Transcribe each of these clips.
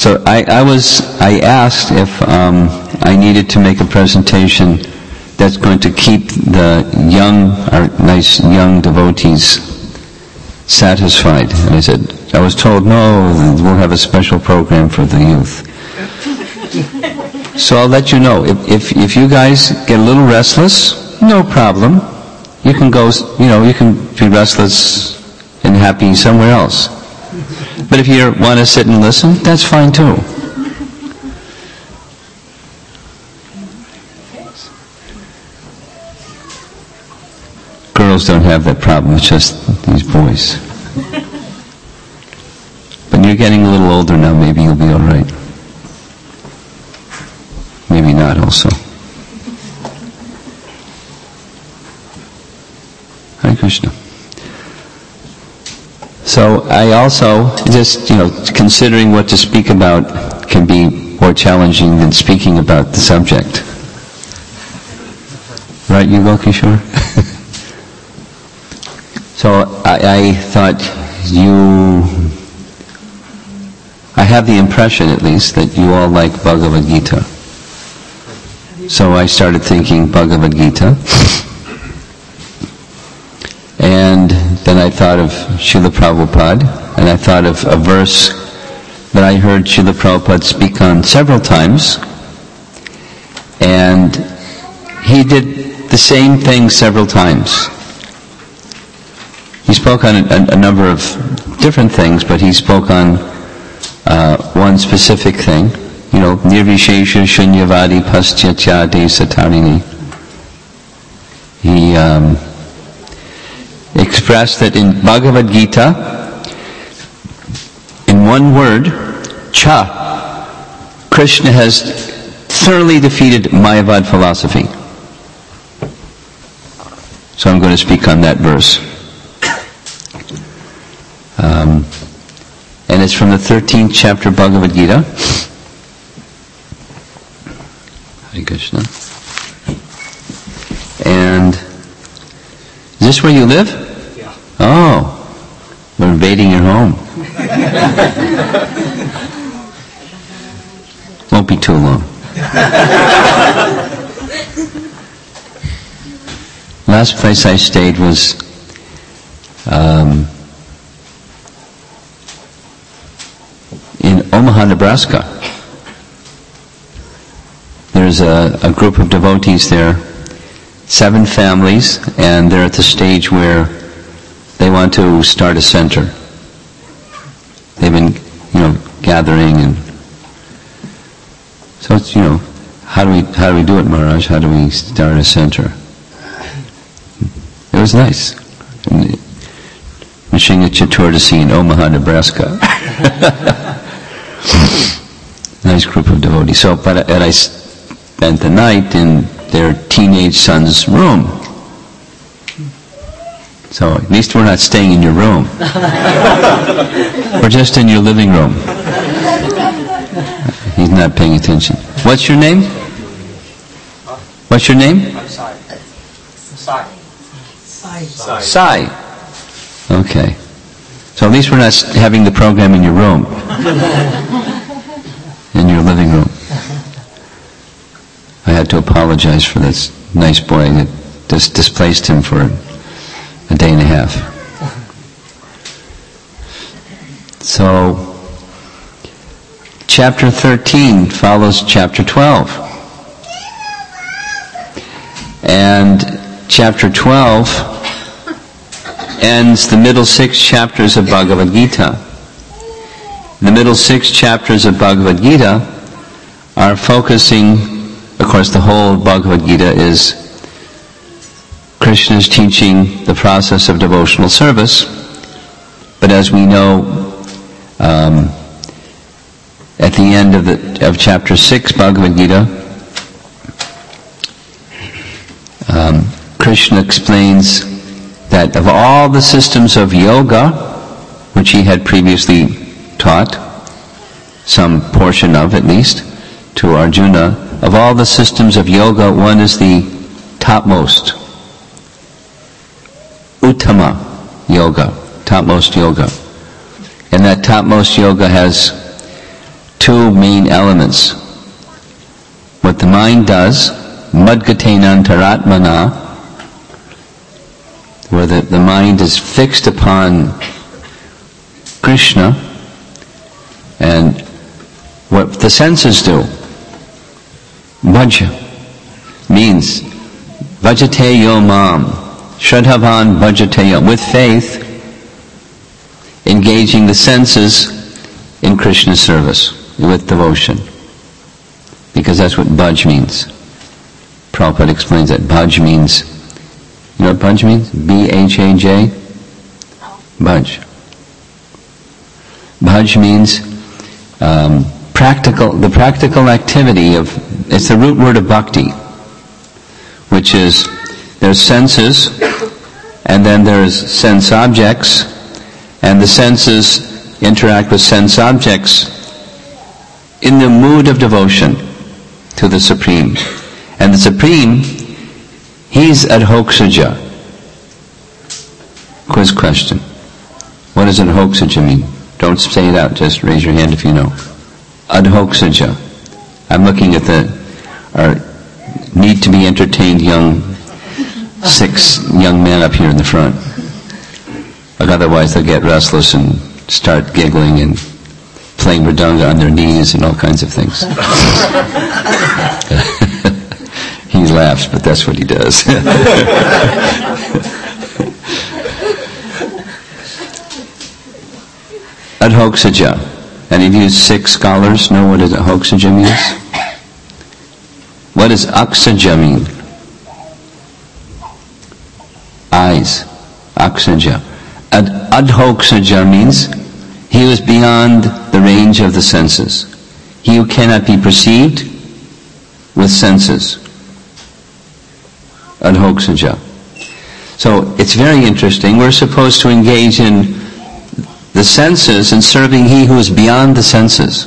So I asked if I needed to make a presentation that's going to keep the nice young devotees satisfied. And I was told, no, we'll have a special program for the youth. So I'll let you know. If you guys get a little restless, no problem. You can go, you can be restless and happy somewhere else. But if you want to sit and listen, that's fine too. Girls don't have that problem, it's just these boys. But you're getting a little older now, maybe you'll be alright. Maybe not also. Hare Krishna. So I also, just, considering what to speak about can be more challenging than speaking about the subject. Right, Yugal Kishore? So I thought I have the impression at least that you all like Bhagavad Gita. So I started thinking Bhagavad Gita. And then I thought of Srila Prabhupada, and I thought of a verse that I heard Srila Prabhupada speak on several times. And he did the same thing several times. He spoke on a number of different things, but he spoke on one specific thing. Nirvishesha shunyavadi paschyatyade satarini. He expressed that in Bhagavad Gita, in one word, cha, Krishna has thoroughly defeated Mayavad philosophy. So I'm going to speak on that verse. And it's from the 13th chapter of Bhagavad Gita. Hare Krishna. And is this where you live? Yeah. Oh, we're invading your home. Won't be too long. Last place I stayed was in Omaha, Nebraska. There's a group of devotees there, 7 families, and they're at the stage where they want to start a center. They've been, gathering, and so it's, how do we do it, Maharaj? How do we start a center? It was nice. Nishinga Chaturdasi in Omaha, Nebraska. Nice group of devotees. So, and I spent the night in their teenage son's room. So at least we're not staying in your room. We're just in your living room. He's not paying attention. What's your name? What's your name? I'm Sai. Sai. Okay. So at least we're not having the program in your room. In your living room. I had to apologize for this nice boy that just displaced him for a day and a half. So, chapter 13 follows chapter 12. And chapter 12 ends the middle 6 chapters of Bhagavad Gita. The middle 6 chapters of Bhagavad Gita are focusing, of course the whole Bhagavad Gita is Krishna's teaching the process of devotional service, but as we know, at the end of chapter 6 Bhagavad Gita, Krishna explains that of all the systems of yoga, which he had previously taught, some portion of at least, to Arjuna, of all the systems of yoga, one is the topmost. Uttama yoga, topmost yoga. And that topmost yoga has 2 two main elements. What the mind does, madgatena antaratmana, where the mind is fixed upon Krishna, and what the senses do. Bhaja means bhajateyo mam, shraddhavan bhajateyo, with faith, engaging the senses in Krishna's service, with devotion. Because that's what bhaj means. Prabhupada explains that. Bhaj means, you know what bhaj means? B-H-A-J? Bhaj. Bhaj means the practical activity of, it's the root word of bhakti, which is, there's senses, and then there's sense objects, and the senses interact with sense objects in the mood of devotion to the Supreme. And the Supreme, he's adhoksaja. Quiz question. What does adhoksaja mean? Don't say it out, just raise your hand if you know. Adhoksaja. I'm looking at our need to be entertained six young men up here in the front. But otherwise they'll get restless and start giggling and playing mridanga on their knees and all kinds of things. He laughs, but that's what he does. Adhoksaja. Any of you Sikh scholars know what adhoksaja means? What does aksaja mean? Eyes. Aksaja. Adhoksaja means he was beyond the range of the senses. He who cannot be perceived with senses. Adhoksaja. So it's very interesting. We're supposed to engage in the senses and serving he who is beyond the senses.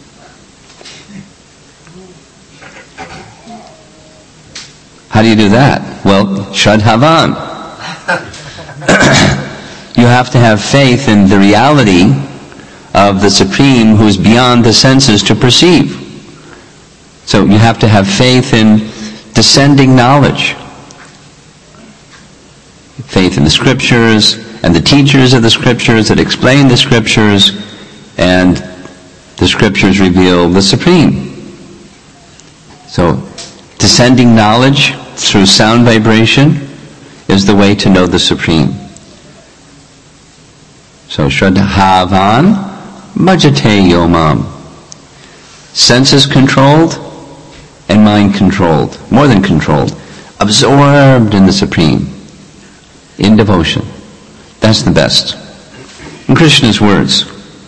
How do you do that? Well, Shraddhavan. You have to have faith in the reality of the Supreme who is beyond the senses to perceive. So you have to have faith in descending knowledge. Faith in the Scriptures and the teachers of the Scriptures that explain the Scriptures, and the Scriptures reveal the Supreme. So descending knowledge through sound vibration is the way to know the Supreme. So Shraddhavan bhajateyo mam. Senses controlled and mind controlled. More than controlled. Absorbed in the Supreme. In devotion. That's the best. In Krishna's words,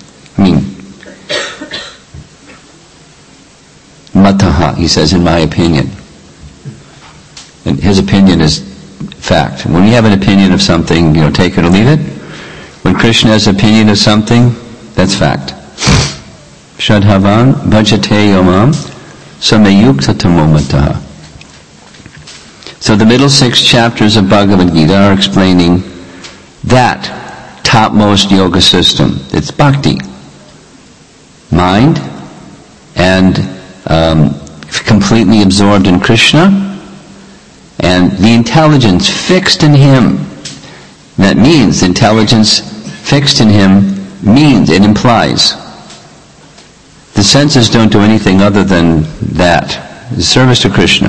mataha, he says, in my opinion. And his opinion is fact. When you have an opinion of something, take it or leave it. When Krishna has an opinion of something, that's fact. Shraddhavan bhajateyo mam samayukta tamomataha. So the middle 6 chapters of Bhagavad Gita are explaining that topmost yoga system. It's bhakti. Mind and completely absorbed in Krishna, and the intelligence fixed in him. That means intelligence fixed in him means, it implies. The senses don't do anything other than that. The service to Krishna.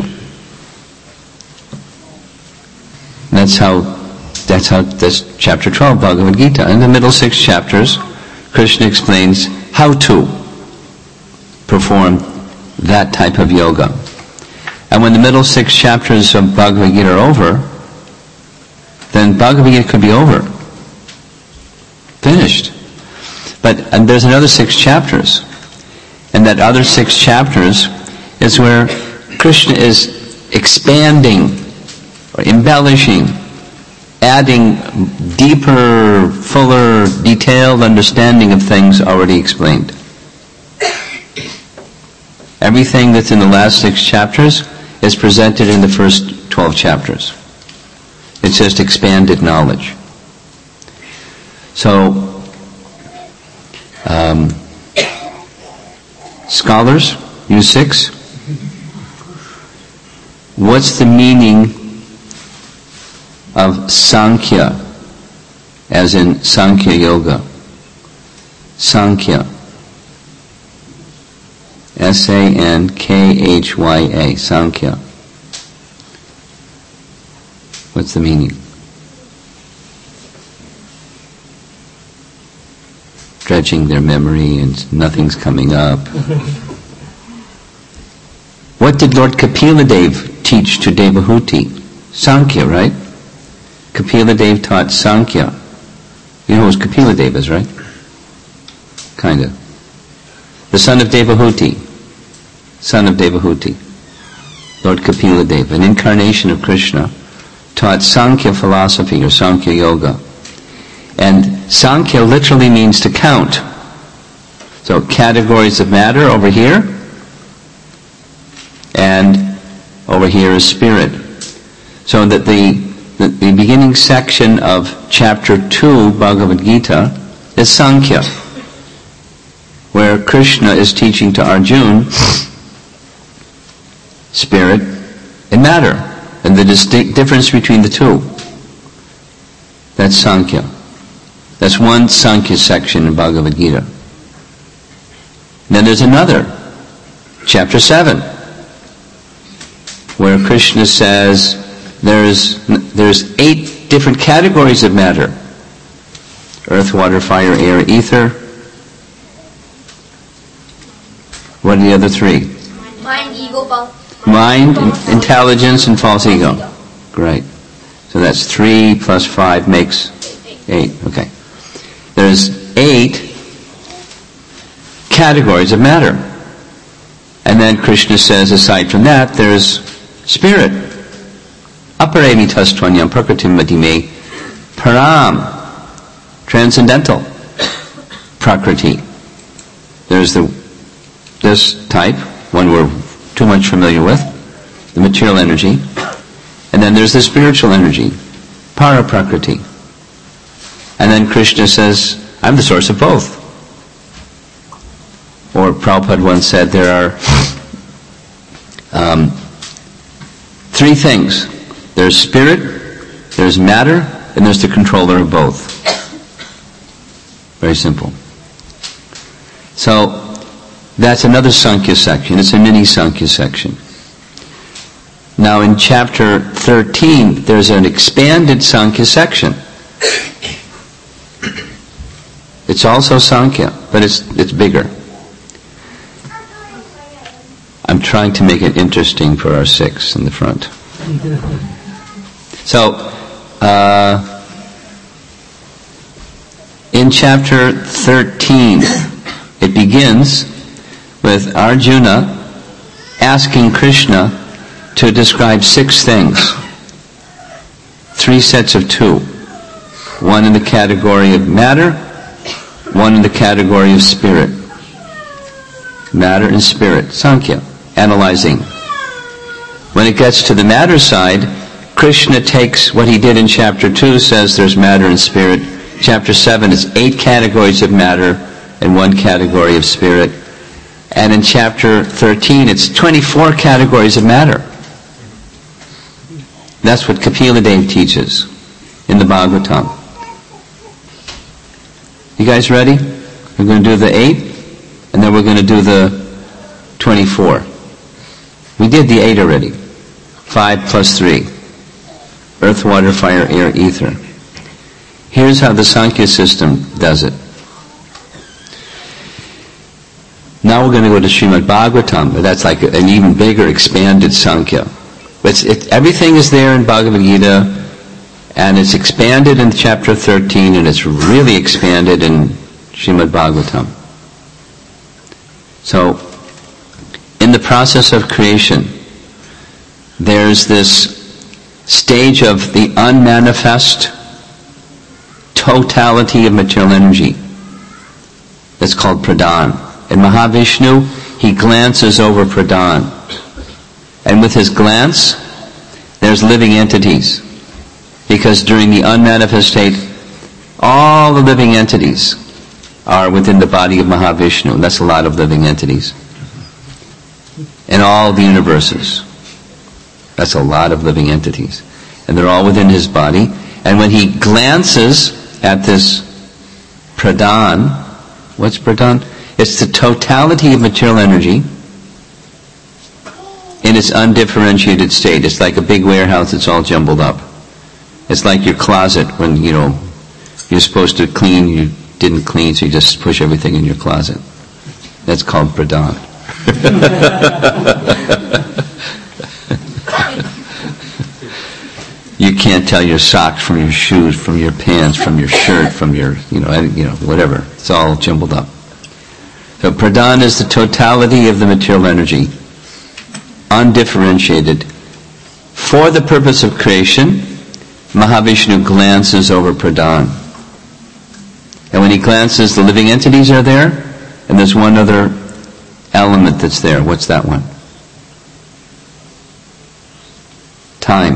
That's how that's chapter 12, Bhagavad Gita. In the middle 6 chapters, Krishna explains how to perform that type of yoga. And when the middle 6 chapters of Bhagavad Gita are over, then Bhagavad Gita could be over. Finished. And there's another 6 chapters. And that other 6 chapters is where Krishna is expanding, or embellishing, adding deeper, fuller, detailed understanding of things already explained. Everything that's in the last 6 chapters is presented in the first 12 chapters. It's just expanded knowledge. So, Scholars, you 6. What's the meaning of Sankhya, as in Sankhya Yoga? Sankhya. Sankhya. Sankhya. What's the meaning? Dredging their memory and nothing's coming up. What did Lord Kapila Dev teach to Devahuti? Sankhya, right? Kapila Dev taught Sankhya. You know who Kapila Dev is, right? Kinda. The son of Devahuti. Son of Devahuti. Lord Kapila Dev, an incarnation of Krishna, taught Sankhya philosophy or Sankhya Yoga. And Sankhya literally means to count. So categories of matter over here, and over here is spirit. So that the beginning section of chapter 2 Bhagavad Gita is Sankhya, where Krishna is teaching to Arjuna spirit and matter, and the distinct difference between the two. That's Sankhya. That's one Sankhya section in Bhagavad Gita. Then there's another, chapter 7, where Krishna says there's 8 different categories of matter. Earth, water, fire, air, ether. What are the other 3? Mind, ego, false. Mind, intelligence, and false ego. Great. So that's 3 plus 5 makes 8. Okay. There's 8 categories of matter. And then Krishna says, aside from that, there's spirit. Aparemi tastvanyam prakritim madime param. Transcendental prakriti. There's this type, one we're too much familiar with, the material energy. And then there's the spiritual energy, para prakriti. And then Krishna says, I'm the source of both. Or Prabhupada once said there are 3 things. There's spirit, there's matter, and there's the controller of both. Very simple. So, that's another Sankhya section. It's a mini Sankhya section. Now in chapter 13, there's an expanded Sankhya section. It's also Sankhya, but it's bigger. I'm trying to make it interesting for our 6 in the front. So, in chapter 13, it begins with Arjuna asking Krishna to describe 6 things. 3 sets of 2. One in the category of matter, one in the category of spirit. Matter and spirit, Sankhya, analyzing. When it gets to the matter side, Krishna takes what he did in chapter 2, says there's matter and spirit. Chapter 7 is 8 categories of matter and 1 category of spirit. And in chapter 13, it's 24 categories of matter. That's what Kapila Dev teaches in the Bhagavatam. You guys ready? We're going to do the 8, and then we're going to do the 24. We did the 8 already. 5 plus 3. Earth, water, fire, air, ether. Here's how the Sankhya system does it. Now we're going to go to Srimad Bhagavatam, but that's like an even bigger, expanded Sankhya. Everything is there in Bhagavad Gita, and it's expanded in chapter 13, and it's really expanded in Srimad Bhagavatam. So, in the process of creation, there's this stage of the unmanifest totality of material energy that's called Pradhan. In Mahavishnu, he glances over Pradhan. And with his glance, there's living entities. Because during the unmanifest state, all the living entities are within the body of Mahavishnu. That's a lot of living entities. in all the universes. That's a lot of living entities. And they're all within his body. And when he glances at this pradhan, what's pradhan? It's the totality of material energy in its undifferentiated state. It's like a big warehouse that's all jumbled up. It's like your closet when, you're supposed to clean, you didn't clean, so you just push everything in your closet. That's called pradhan. You can't tell your socks from your shoes, from your pants, from your shirt, from your, whatever. It's all jumbled up. So pradhan is the totality of the material energy, undifferentiated. For the purpose of creation, Mahavishnu glances over pradhan. And when he glances, the living entities are there, and there's one other element that's there. What's that one? Time.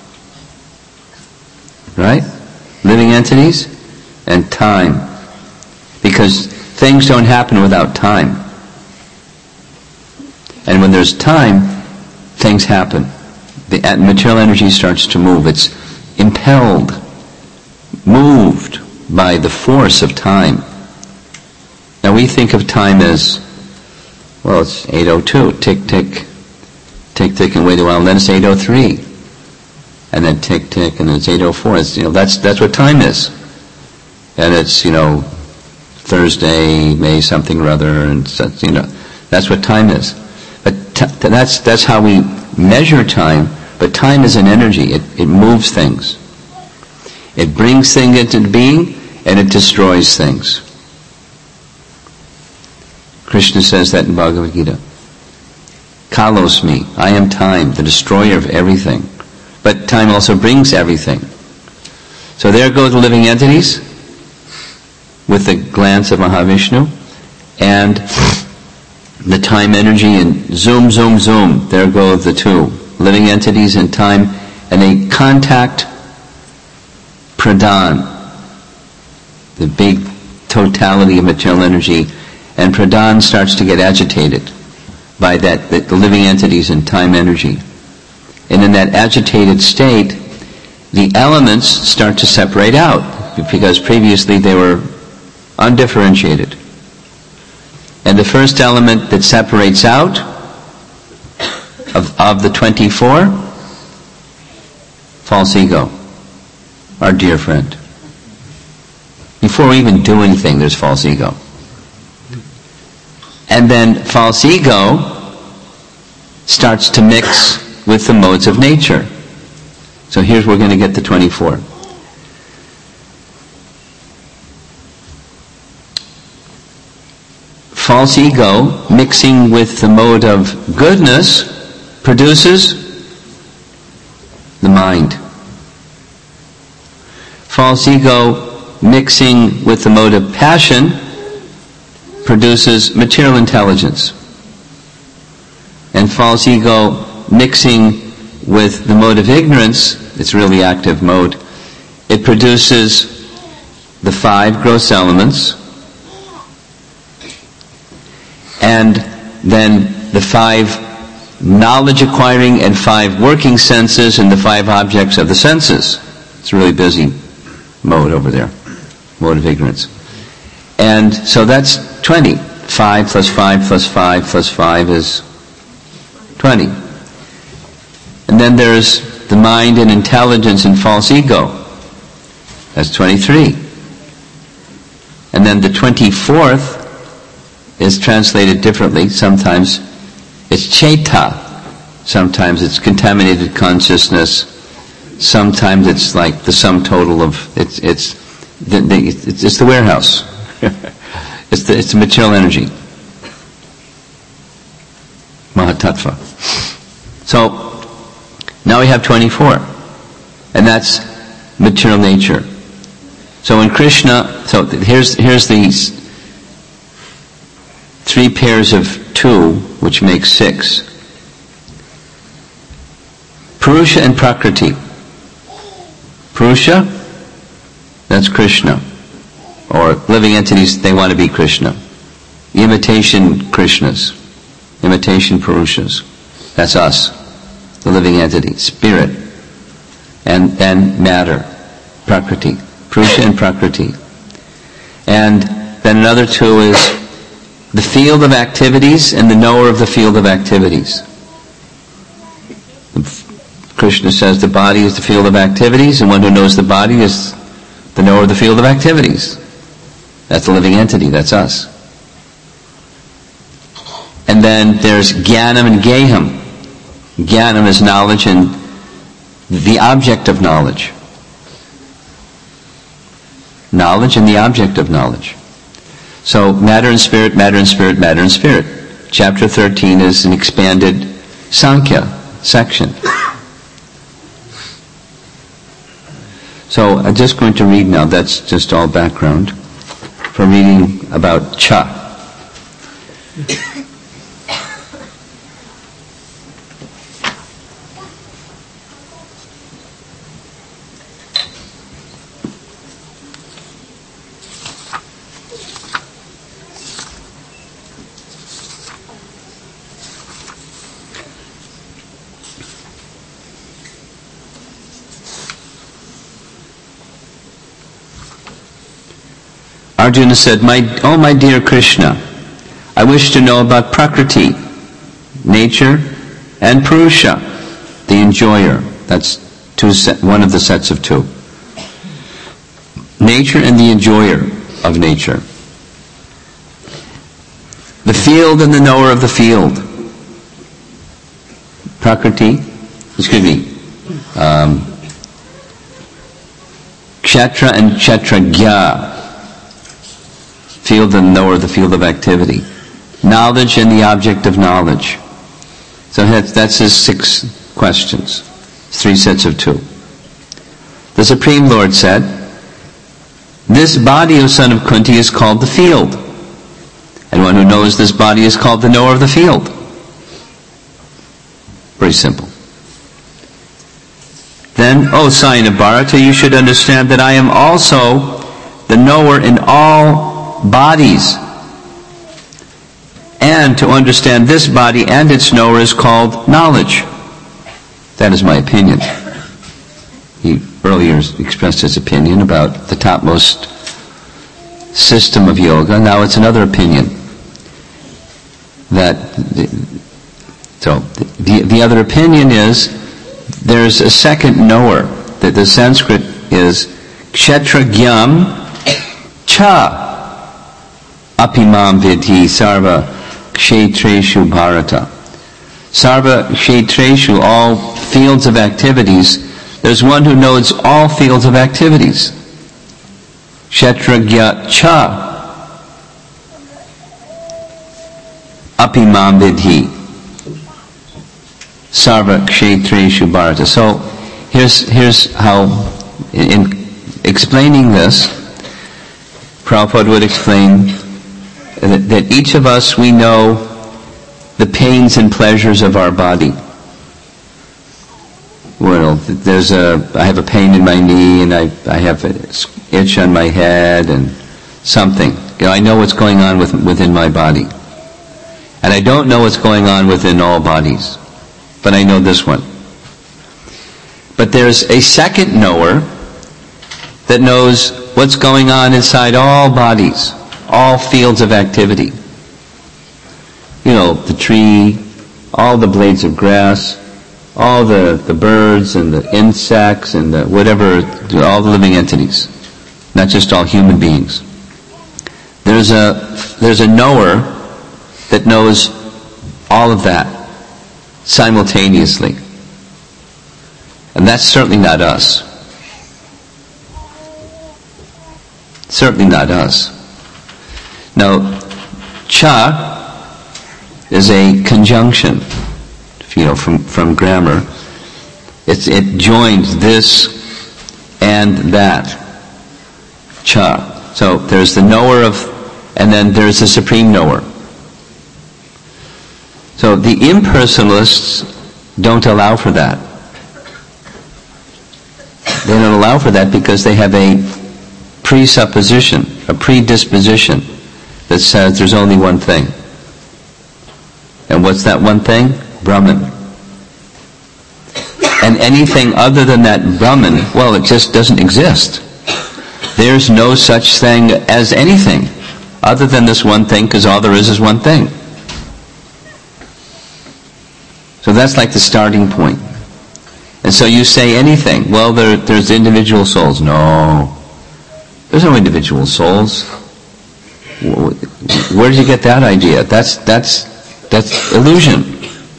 Right? Living entities and time. Because things don't happen without time. And when there's time, things happen. The material energy starts to move. It's impelled, moved by the force of time. Now we think of time as, it's 8:02, tick, tick, tick, tick, and wait a while, and then it's 8:03. And then tick, tick, and then it's 8:04. It's, that's what time is. And it's, Thursday, May something or other, and that's what time is. But that's how we measure time. But time is an energy. It moves things. It brings things into being, and it destroys things. Krishna says that in Bhagavad Gita. Kalosmi, I am time, the destroyer of everything. But time also brings everything. So there go the living entities with the glance of Mahavishnu, and the time energy, and zoom, zoom, zoom, there go the two living entities in time, and they contact pradhan, the big totality of material energy, and pradhan starts to get agitated by the living entities in time energy. And in that agitated state, the elements start to separate out, because previously they were undifferentiated. And the first element that separates out of the 24, false ego, our dear friend. Before we even do anything, there's false ego. And then false ego starts to mix with the modes of nature. So here's where we're going to get the 24. False ego mixing with the mode of goodness produces the mind. False ego mixing with the mode of passion produces material intelligence. And false ego mixing with the mode of ignorance, it's really active mode, it produces the 5 gross elements, and then the 5 knowledge acquiring and 5 working senses, and the 5 objects of the senses. It's a really busy mode over there, mode of ignorance. And so that's 20. 5 plus 5 plus 5 plus 5 is 20. And then there's the mind and intelligence and false ego. That's 23. And then the 24th is translated differently. Sometimes it's chaita. Sometimes it's contaminated consciousness. Sometimes it's like the sum total of it's the warehouse. it's the material energy. Mahatattva. So now we have 24, and that's material nature. So in Krishna, so here's these 3 pairs of 2, which makes 6. Purusha and Prakriti. Purusha, that's Krishna. Or living entities, they want to be Krishna. Imitation Krishnas. imitation Purushas. That's us, the living entity, spirit, and then matter, Prakriti, Purusha and Prakriti. And then another two is the field of activities and the knower of the field of activities. Krishna says the body is the field of activities, and one who knows the body is the knower of the field of activities. That's the living entity, that's us. And then there's Jnanam and Geham. Jnanam is knowledge and the object of knowledge. Knowledge and the object of knowledge. So matter and spirit, matter and spirit, matter and spirit. Chapter 13 is an expanded Sankhya section. So I'm just going to read now, that's just all background, for reading about Cha. Arjuna said, "Oh my dear Krishna, I wish to know about Prakriti, nature, and Purusha, the enjoyer." That's one of the sets of two. Nature and the enjoyer of nature. The field and the knower of the field. Prakriti, Kshetra and Kshetragya. Field and knower of the field of activity. Knowledge and the object of knowledge. So that's his 6 questions. 3 sets of 2. The Supreme Lord said, "This body, O son of Kunti, is called the field. And one who knows this body is called the knower of the field." Very simple. Then, O Scion of Bharata, you should understand that I am also the knower in all bodies. And to understand this body and its knower is called knowledge. That is my opinion. He earlier expressed his opinion about the topmost system of yoga. Now it's another opinion. The other opinion is there's a second knower. That the Sanskrit is Kshetragyam Cha Apimam Vidhi Sarva Kshetreshu Bharata. Sarva Kshetreshu, all fields of activities. There's one who knows all fields of activities. Kshetragya Cha Apimam Vidhi Sarva Kshetreshu Bharata. So here's how, in explaining this, Prabhupada would explain that each of us, we know the pains and pleasures of our body. Well, I have a pain in my knee, and I have an itch on my head, and something. I know what's going on within my body. And I don't know what's going on within all bodies. But I know this one. But there's a second knower that knows what's going on inside all bodies, all fields of activity. The tree, all the blades of grass, all the birds and the insects and the whatever, all the living entities, not just all human beings. There's a knower that knows all of that simultaneously. And that's certainly not us. Certainly not us. Now, Cha is a conjunction, from grammar. It joins this and that. Cha. So there's the knower and then there's the supreme knower. So the impersonalists don't allow for that. They don't allow for that because they have a presupposition, a predisposition that says there's only one thing. And what's that one thing? Brahman. And anything other than that Brahman, well, it just doesn't exist. There's no such thing as anything other than this one thing, because all there is one thing. So that's like the starting point. And so you say anything. Well, there's individual souls. No. There's no individual souls. Where did you get that idea? That's illusion.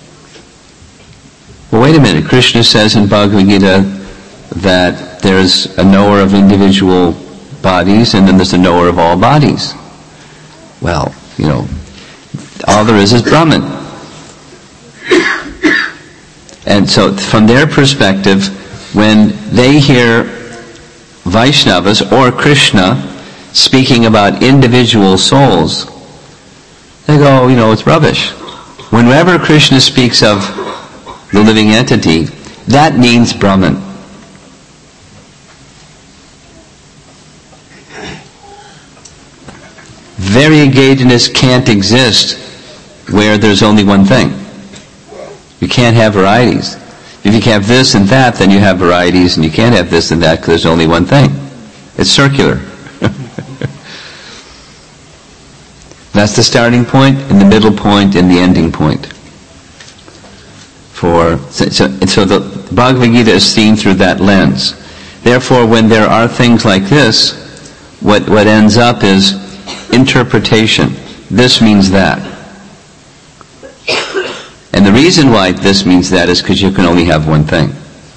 Well, wait a minute. Krishna says in Bhagavad Gita that there's a knower of individual bodies and then there's a knower of all bodies. Well, all there is Brahman. And so from their perspective, when they hear Vaishnavas or Krishna speaking about individual souls, they go, it's rubbish. Whenever Krishna speaks of the living entity, that means Brahman. Variegatedness can't exist where there's only one thing. You can't have varieties. If you have this and that, then you have varieties, and you can't have this and that because there's only one thing. It's circular. That's the starting point, and the middle point, and the ending point. So the Bhagavad Gita is seen through that lens. Therefore, when there are things like this, what ends up is interpretation. This means that. And the reason why this means that is because you can only have one thing.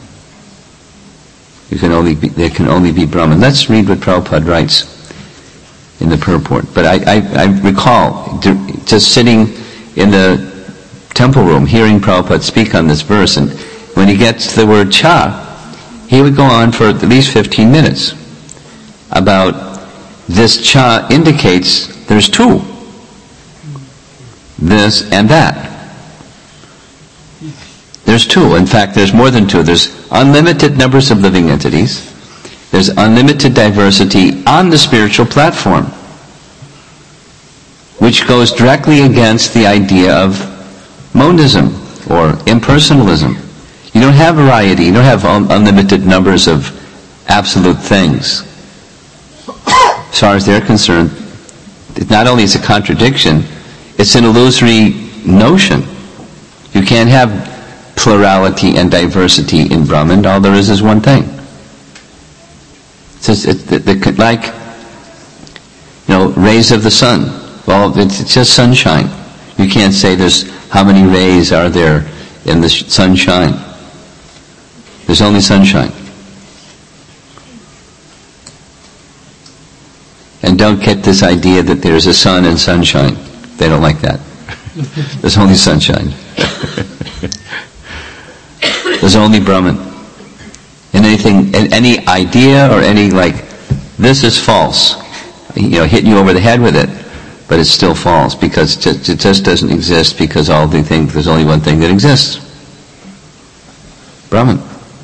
There can only be Brahman. Let's read what Prabhupada writes in the purport. But I recall just sitting in the temple room hearing Prabhupada speak on this verse, and when he gets to the word cha, he would go on for at least 15 minutes about this cha indicates there's two. This and that. There's two. In fact, there's more than two. There's unlimited numbers of living entities. There's unlimited diversity on the spiritual platform, which goes directly against the idea of monism or impersonalism. You don't have variety. You don't have unlimited numbers of absolute things. As far as they're concerned, it not only is a contradiction, it's an illusory notion. You can't have plurality and diversity in Brahman. All there is one thing. It's like, rays of the sun. Well, it's just sunshine. You can't say there's how many rays are there in the sunshine. There's only sunshine. And don't get this idea that there's a sun and sunshine. They don't like that. There's only sunshine. There's only Brahman. And any idea or any this is false. Hitting you over the head with it, but it's still false because it just doesn't exist because all they think there's only one thing that exists. Brahman.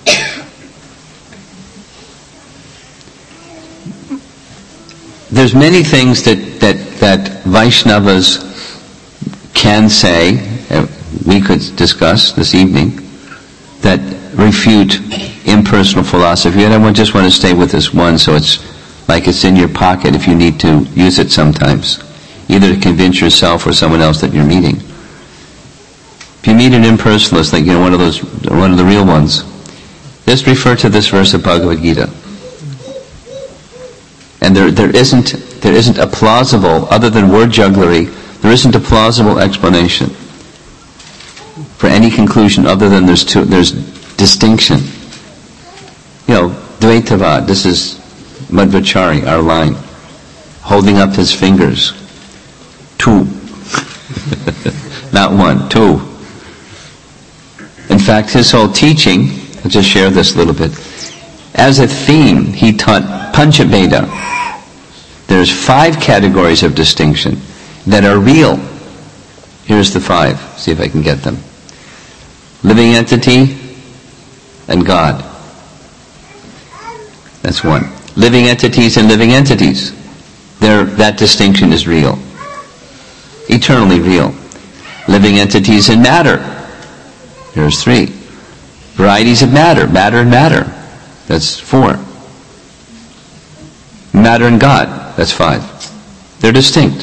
There's many things that Vaishnavas can say, we could discuss this evening, that refute impersonal philosophy. And I just want to stay with this one, so it's like it's in your pocket if you need to use it sometimes, either to convince yourself or someone else that you're meeting. If you meet an impersonalist, one of the real ones, just refer to this verse of Bhagavad Gita. And there isn't a plausible, other than word jugglery, there isn't a plausible explanation for any conclusion other than there's distinction. Dvaitavad, this is Madhvacharya, our line, holding up his fingers. Two. Not one, two. In fact, his whole teaching, I'll just share this a little bit, as a theme, he taught Panchaveda. There's 5 categories of distinction that are real. Here's the 5. See if I can get them. Living entity and God. That's one. Living entities and living entities. That distinction is real. Eternally real. living entities and matter. There's 3. Varieties of matter, matter and matter. That's 4. Matter and God, that's 5. They're distinct.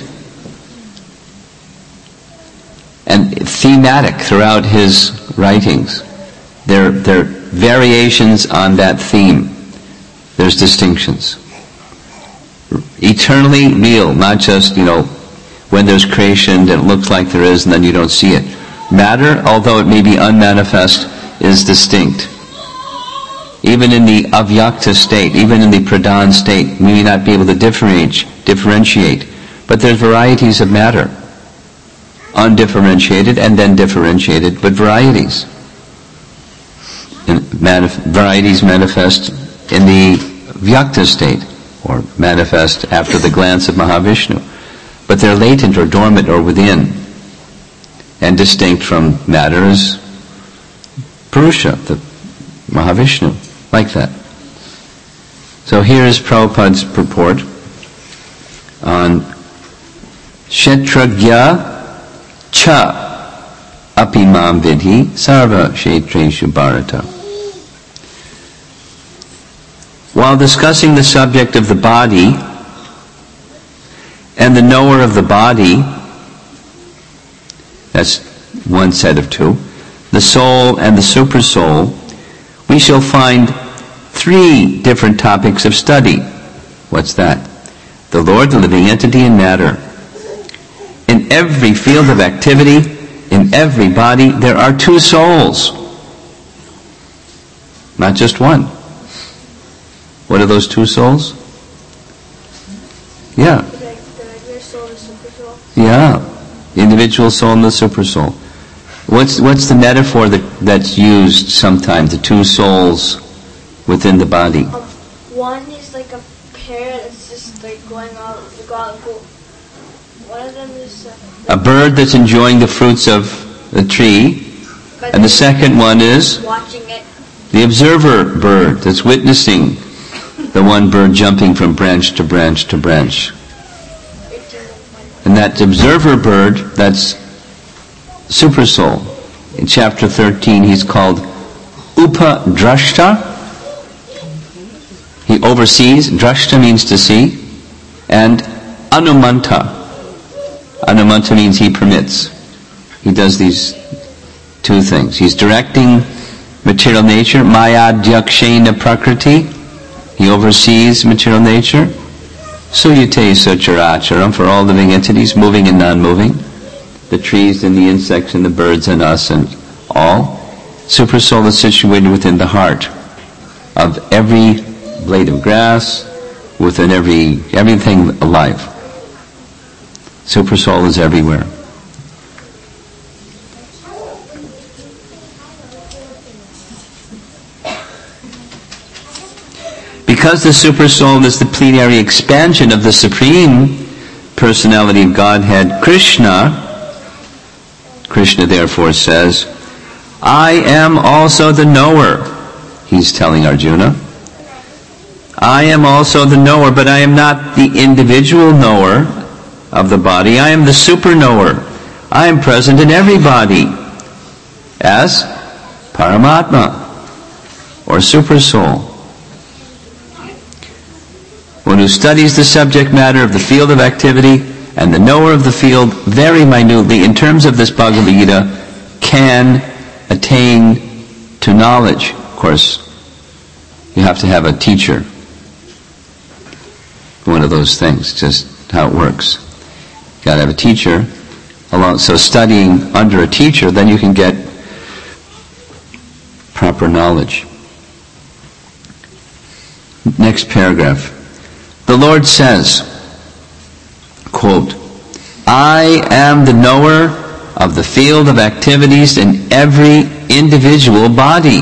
And thematic throughout his writings. They're variations on that theme. There's distinctions. Eternally real, not just, when there's creation that it looks like there is and then you don't see it. Matter, although it may be unmanifest, is distinct. Even in the avyakta state, even in the pradhan state, we may not be able to differentiate. But there's varieties of matter. Undifferentiated and then differentiated, but varieties. And varieties manifest in the vyakta state, or manifest after the glance of Mahavishnu. But they're latent or dormant or within, and distinct from matter as Purusha, the Mahavishnu, like that. So here is Prabhupada's purport on Kshetragya cha api mam vidhi sarva kshetreshu bharata. While discussing the subject of the body and the knower of the body, that's one set of 2, the soul and the supersoul, we shall find 3 different topics of study. What's that? The Lord, the living entity, and matter. In every field of activity, in every body, there are 2 souls. Not just one. What are those 2 souls? Yeah. The regular soul, the super soul. Yeah. The individual soul and the super soul. What's the metaphor that's used sometimes, the 2 souls within the body? One is like a pair that's just like going out. One of them is a bird that's enjoying the fruits of the tree, and the second one is watching it. The observer bird that's witnessing the one bird jumping from branch to branch to branch. And that observer bird, that's super soul. In chapter 13 he's called Upadrashta. He oversees. Drashta means to see. And Anumanta. Anumanta means he permits. He does these 2 things. He's directing material nature, Maya Dyakshena Prakriti. He oversees material nature. Suyate Sacharacharam, for all living entities, moving and non-moving. The trees and the insects and the birds and us and all. Supersoul is situated within the heart of every blade of grass, within everything alive. Supersoul is everywhere. Because the Supersoul is the plenary expansion of the Supreme Personality of Godhead, Krishna therefore says, I am also the knower. He's telling Arjuna, I am also the knower, but I am not the individual knower of the body. I am the super knower. I am present in every body as Paramatma or super soul. One who studies the subject matter of the field of activity and the knower of the field very minutely in terms of this Bhagavad Gita can attain to knowledge. Of course, you have to have a teacher. One of those things, just how it works. You got to have a teacher. So studying under a teacher, then you can get proper knowledge. Next paragraph. The Lord says, quote, I am the knower of the field of activities in every individual body.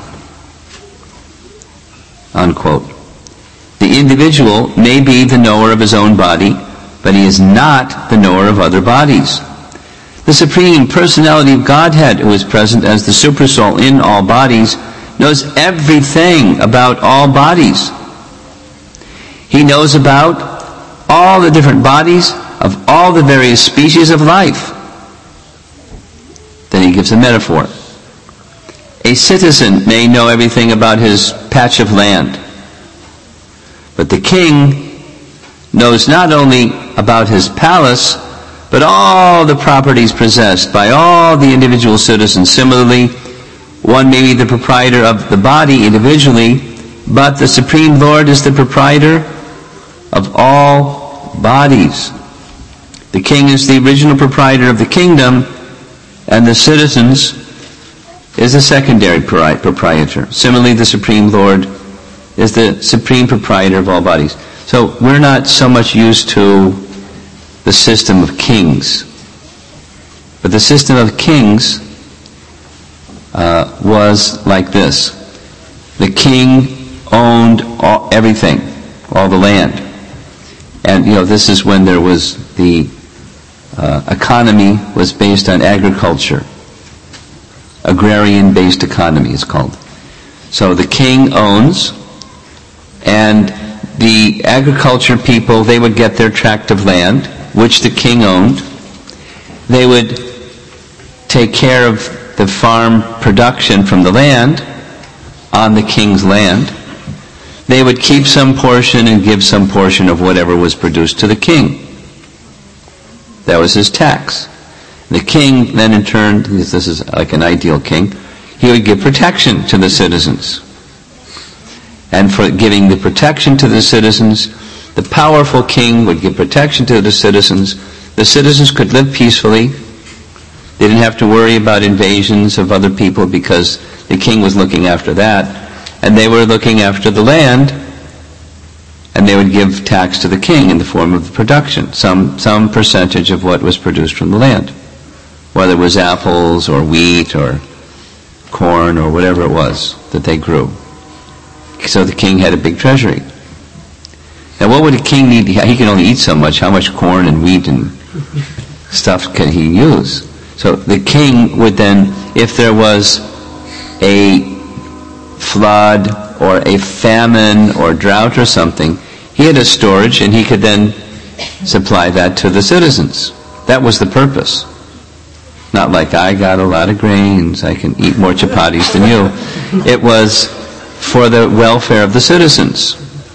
Unquote. The individual may be the knower of his own body, but he is not the knower of other bodies. The Supreme Personality of Godhead, who is present as the Supersoul in all bodies, knows everything about all bodies. He knows about all the different bodies of all the various species of life. It's a metaphor. A citizen may know everything about his patch of land, but the king knows not only about his palace, but all the properties possessed by all the individual citizens. Similarly, one may be the proprietor of the body individually, but the Supreme Lord is the proprietor of all bodies. The king is the original proprietor of the kingdom, and the citizens is the secondary proprietor. Similarly, the Supreme Lord is the supreme proprietor of all bodies. So we're not so much used to the system of kings, but the system of kings was like this. The king owned everything, all the land. And, this is when there was the economy was based on agriculture. Agrarian-based economy is called. So the king owns, and the agriculture people, they would get their tract of land, which the king owned. They would take care of the farm production from the land on the king's land. They would keep some portion and give some portion of whatever was produced to the king. That was his tax. The king then in turn, this is like an ideal king, he would give protection to the citizens. And for giving the protection to the citizens, the powerful king would give protection to the citizens. The citizens could live peacefully. They didn't have to worry about invasions of other people because the king was looking after that. And they were looking after the land, and they would give tax to the king in the form of production, some percentage of what was produced from the land, whether it was apples or wheat or corn or whatever it was that they grew. So the king had a big treasury. Now what would a king need? He can only eat so much. How much corn and wheat and stuff can he use? So the king would then, if there was a flood or a famine or drought or something, he had a storage and he could then supply that to the citizens. That was the purpose. Not like, I got a lot of grains, I can eat more chapatis than you. It was for the welfare of the citizens.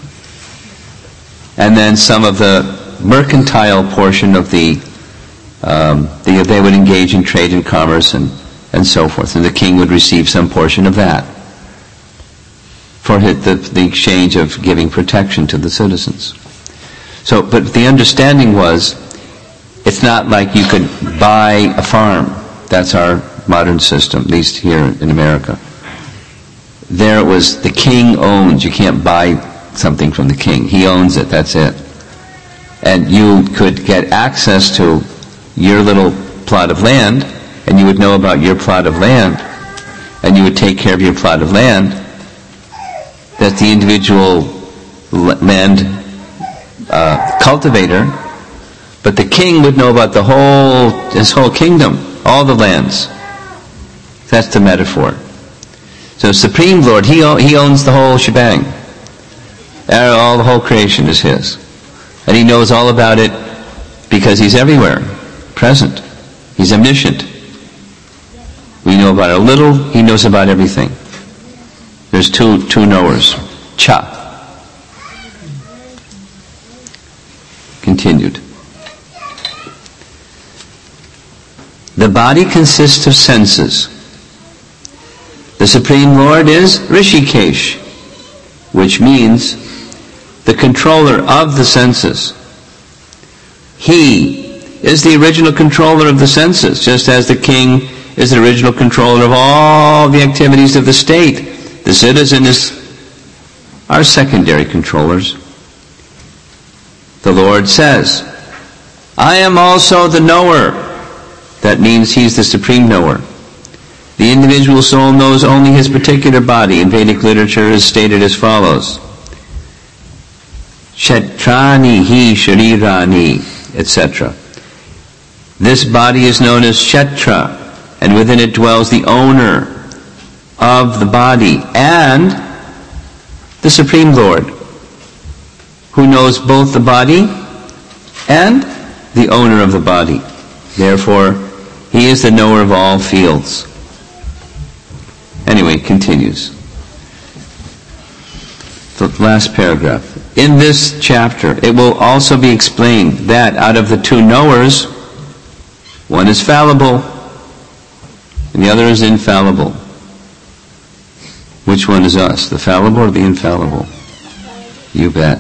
And then some of the mercantile portion of they would engage in trade and commerce and so forth. And the king would receive some portion of that for the exchange of giving protection to the citizens. So, but the understanding was, it's not like you could buy a farm. That's our modern system, at least here in America. There it was, the king owns. You can't buy something from the king. He owns it, that's it. And you could get access to your little plot of land, and you would know about your plot of land, and you would take care of your plot of land, that the individual land cultivator, but the king would know about his whole kingdom, all the lands. That's the metaphor. So Supreme Lord, he owns the whole shebang. All the whole creation is his. And he knows all about it because he's everywhere, present. He's omniscient. We know about a little, he knows about everything. There's two knowers. Cha. Continued. The body consists of senses. The Supreme Lord is Rishikesh, which means the controller of the senses. He is the original controller of the senses, just as the king is the original controller of all the activities of the state. The citizen are secondary controllers. The Lord says, I am also the knower. That means he's the supreme knower. The individual soul knows only his particular body. In Vedic literature is stated as follows. Kshetrani hi sharirani, etc. This body is known as Kshetra, and within it dwells the owner of the body and the Supreme Lord, who knows both the body and the owner of the body. Therefore, He is the knower of all fields. Anyway, it continues. The last paragraph. In this chapter, it will also be explained that out of the two knowers, one is fallible and the other is infallible. Which one is us, the fallible or the infallible? You bet.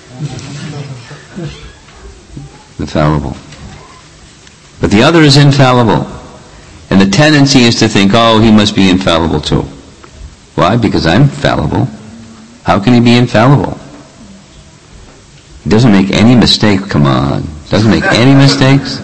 The fallible. But the other is infallible. And the tendency is to think, oh, he must be infallible too. Why? Because I'm fallible. How can he be infallible? He doesn't make any mistake, come on. Doesn't make any mistakes.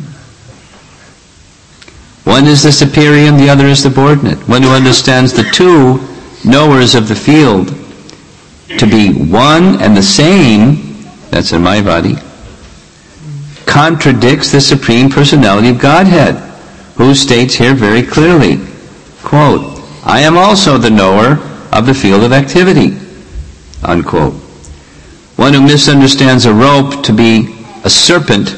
One is the superior and the other is the subordinate. One who understands the two knowers of the field to be one and the same, that's in my body, contradicts the Supreme Personality of Godhead, who states here very clearly, quote, I am also the knower of the field of activity, unquote. One who misunderstands a rope to be a serpent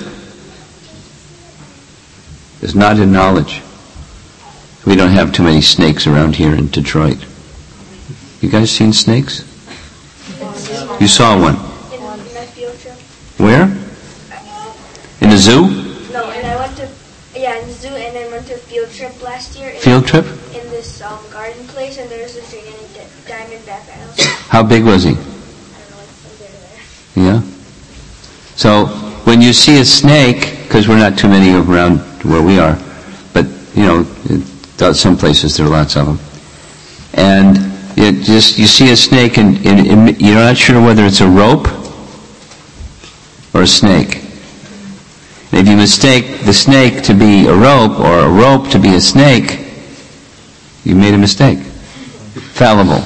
is not in knowledge. We don't have too many snakes around here in Detroit. You guys seen snakes? You saw one. In my field trip. Where? In the zoo? No, and I went to, in the zoo, and I went to a field trip last year. Field trip? In this garden place, and there's this gigantic diamondback animal. How big was he? I don't know, like from there to there. Yeah? So, when you see a snake, because we're not too many around where we are, but, some places there are lots of them, and you see a snake and you're not sure whether it's a rope or a snake. And if you mistake the snake to be a rope or a rope to be a snake, you made a mistake. Fallible.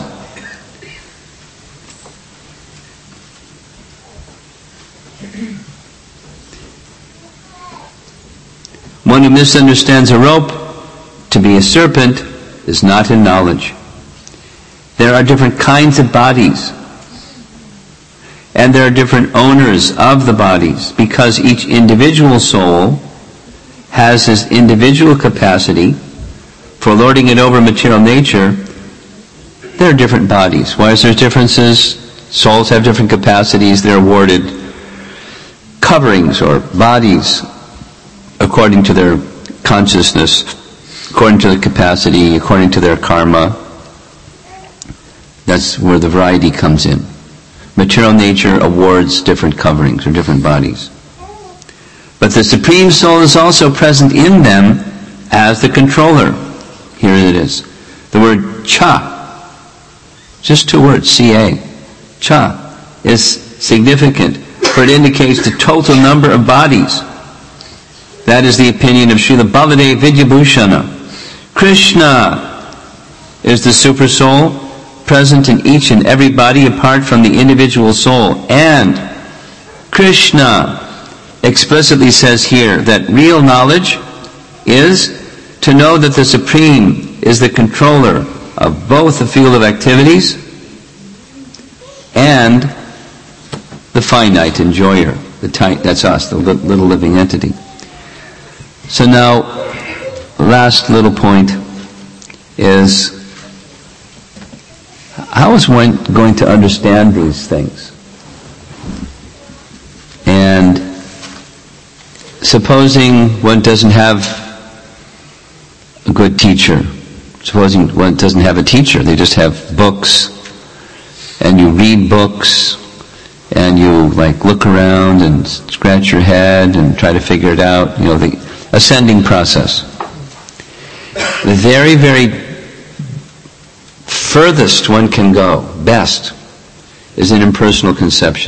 One who misunderstands a rope to be a serpent is not in knowledge. There are different kinds of bodies, and there are different owners of the bodies, because each individual soul has his individual capacity for lording it over material nature. There are different bodies. Why is there differences? Souls have different capacities. They're awarded coverings or bodies according to their consciousness, according to their capacity, according to their karma. That's where the variety comes in. Material nature awards different coverings or different bodies. But the Supreme Soul is also present in them as the controller. Here it is. The word cha, just two words, C-A, cha, is significant, for it indicates the total number of bodies. That is the opinion of Srila Baladev Vidyabhushana. Krishna is the Super Soul, present in each and every body apart from the individual soul. And Krishna explicitly says here that real knowledge is to know that the Supreme is the controller of both the field of activities and the finite enjoyer. That's us, the little living entity. So now, last little point is, how is one going to understand these things? And supposing one doesn't have a good teacher, supposing one doesn't have a teacher, they just have books, and you read books, and you look around and scratch your head and try to figure it out, the ascending process. The very, very furthest one can go, best, is an impersonal conception.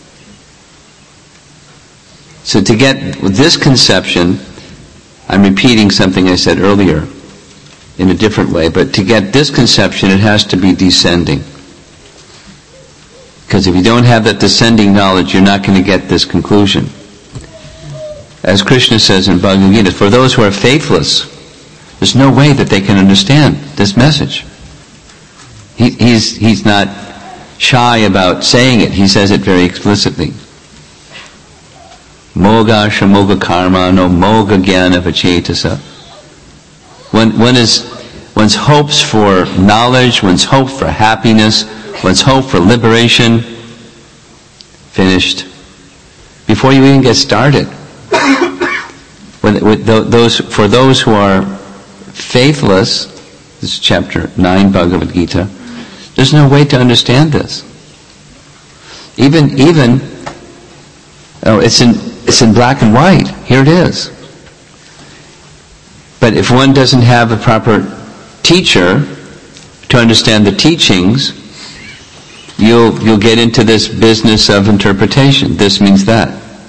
So to get this conception, I'm repeating something I said earlier in a different way, but to get this conception, it has to be descending. Because if you don't have that descending knowledge, you're not going to get this conclusion. As Krishna says in Bhagavad Gita, for those who are faithless, there's no way that they can understand this message. He's not shy about saying it. He says it very explicitly. Moga shamoga karma no moga jnana vachetasa one's hopes for knowledge, one's hope for happiness, one's hope for liberation, finished. Before you even get started. For those who are faithless, this is chapter 9 Bhagavad Gita, there's no way to understand this. It's in black and white. Here it is. But if one doesn't have a proper teacher to understand the teachings, you'll get into this business of interpretation. This means that.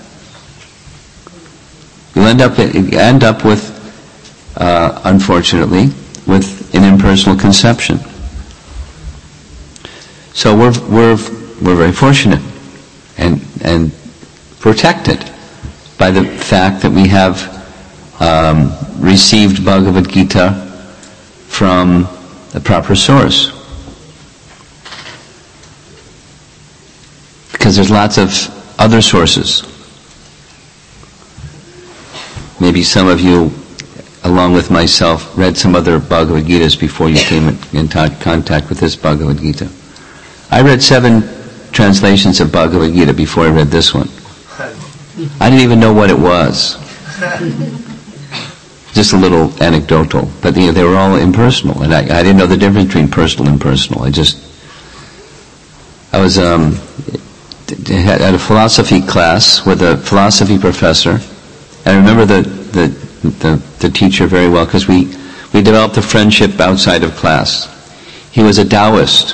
You'll end up with, unfortunately, with an impersonal conception. So we're very fortunate and protected by the fact that we have received Bhagavad Gita from the proper source. Because there's lots of other sources. Maybe some of you, along with myself, read some other Bhagavad Gitas before you came in contact with this Bhagavad Gita. I read 7 translations of Bhagavad Gita before I read this one. I didn't even know what it was. Just a little anecdotal, but they were all impersonal, and I didn't know the difference between personal and impersonal. I was at a philosophy class with a philosophy professor. I remember the teacher very well because we developed a friendship outside of class. He was a Taoist,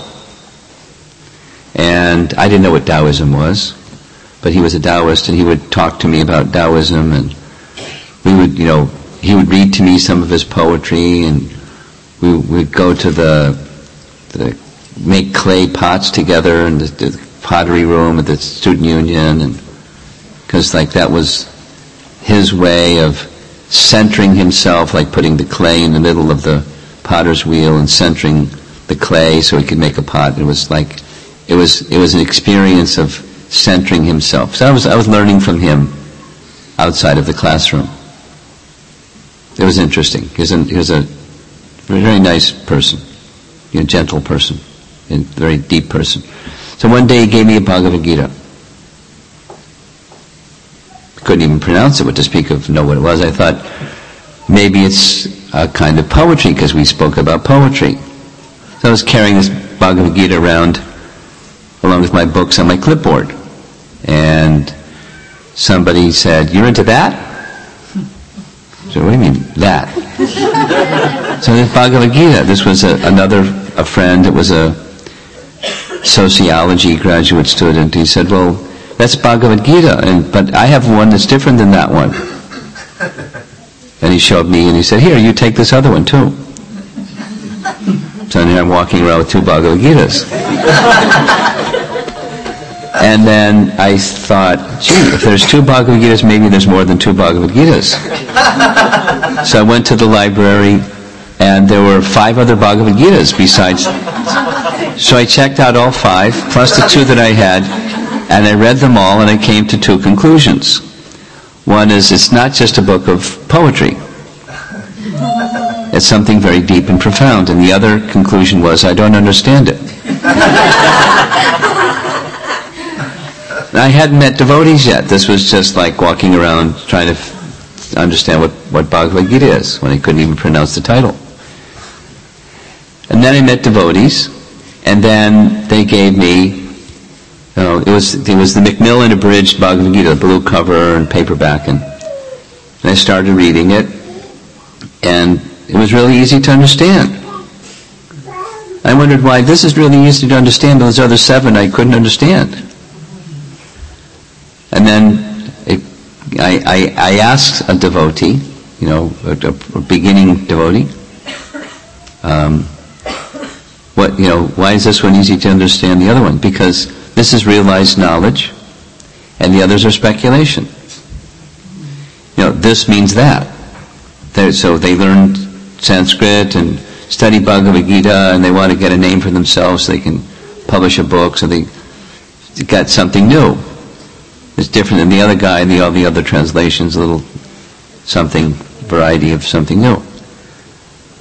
and I didn't know what Taoism was, but he was a Taoist, and he would talk to me about Taoism, and he would read to me some of his poetry, and we would go to the make clay pots together in the pottery room at the student union, and because that was his way of centering himself, like putting the clay in the middle of the potter's wheel and centering the clay so he could make a pot. It was an experience of centering himself. So I was learning from him outside of the classroom. It was interesting. He was a very nice person, gentle person, and very deep person. So one day he gave me a Bhagavad Gita. Couldn't even pronounce it, what to speak of know what it was. I thought maybe it's a kind of poetry because we spoke about poetry. So I was carrying this Bhagavad Gita around along with my books on my clipboard. And somebody said, "You're into that?" So what do you mean, that? So this Bhagavad Gita, this was a friend that was a sociology graduate student. He said, "Well, that's Bhagavad Gita, but I have one that's different than that one." And he showed me and he said, "Here, you take this other one too." So now I'm walking around with 2 Bhagavad Gitas. And then I thought, gee, if there's 2 Bhagavad Gitas, maybe there's more than 2 Bhagavad Gitas. So I went to the library, and there were 5 other Bhagavad Gitas besides. So I checked out all 5, plus the 2 that I had, and I read them all, and I came to 2 conclusions. One is, it's not just a book of poetry. It's something very deep and profound. And the other conclusion was, I don't understand it. I hadn't met devotees yet. This was just like walking around trying to understand what Bhagavad Gita is, when I couldn't even pronounce the title. And then I met devotees, and then they gave me, it was the Macmillan abridged Bhagavad Gita, the blue cover and paperback, and I started reading it, and it was really easy to understand. I wondered why this is really easy to understand, those other 7 I couldn't understand. And then I asked a devotee, a beginning devotee, why is this one easy to understand the other one? Because this is realized knowledge, and the others are speculation. This means that. So they learned Sanskrit and study Bhagavad Gita, and they want to get a name for themselves so they can publish a book, so they got something new. It's different than the other guy and all the other translations, a little something, variety of something new.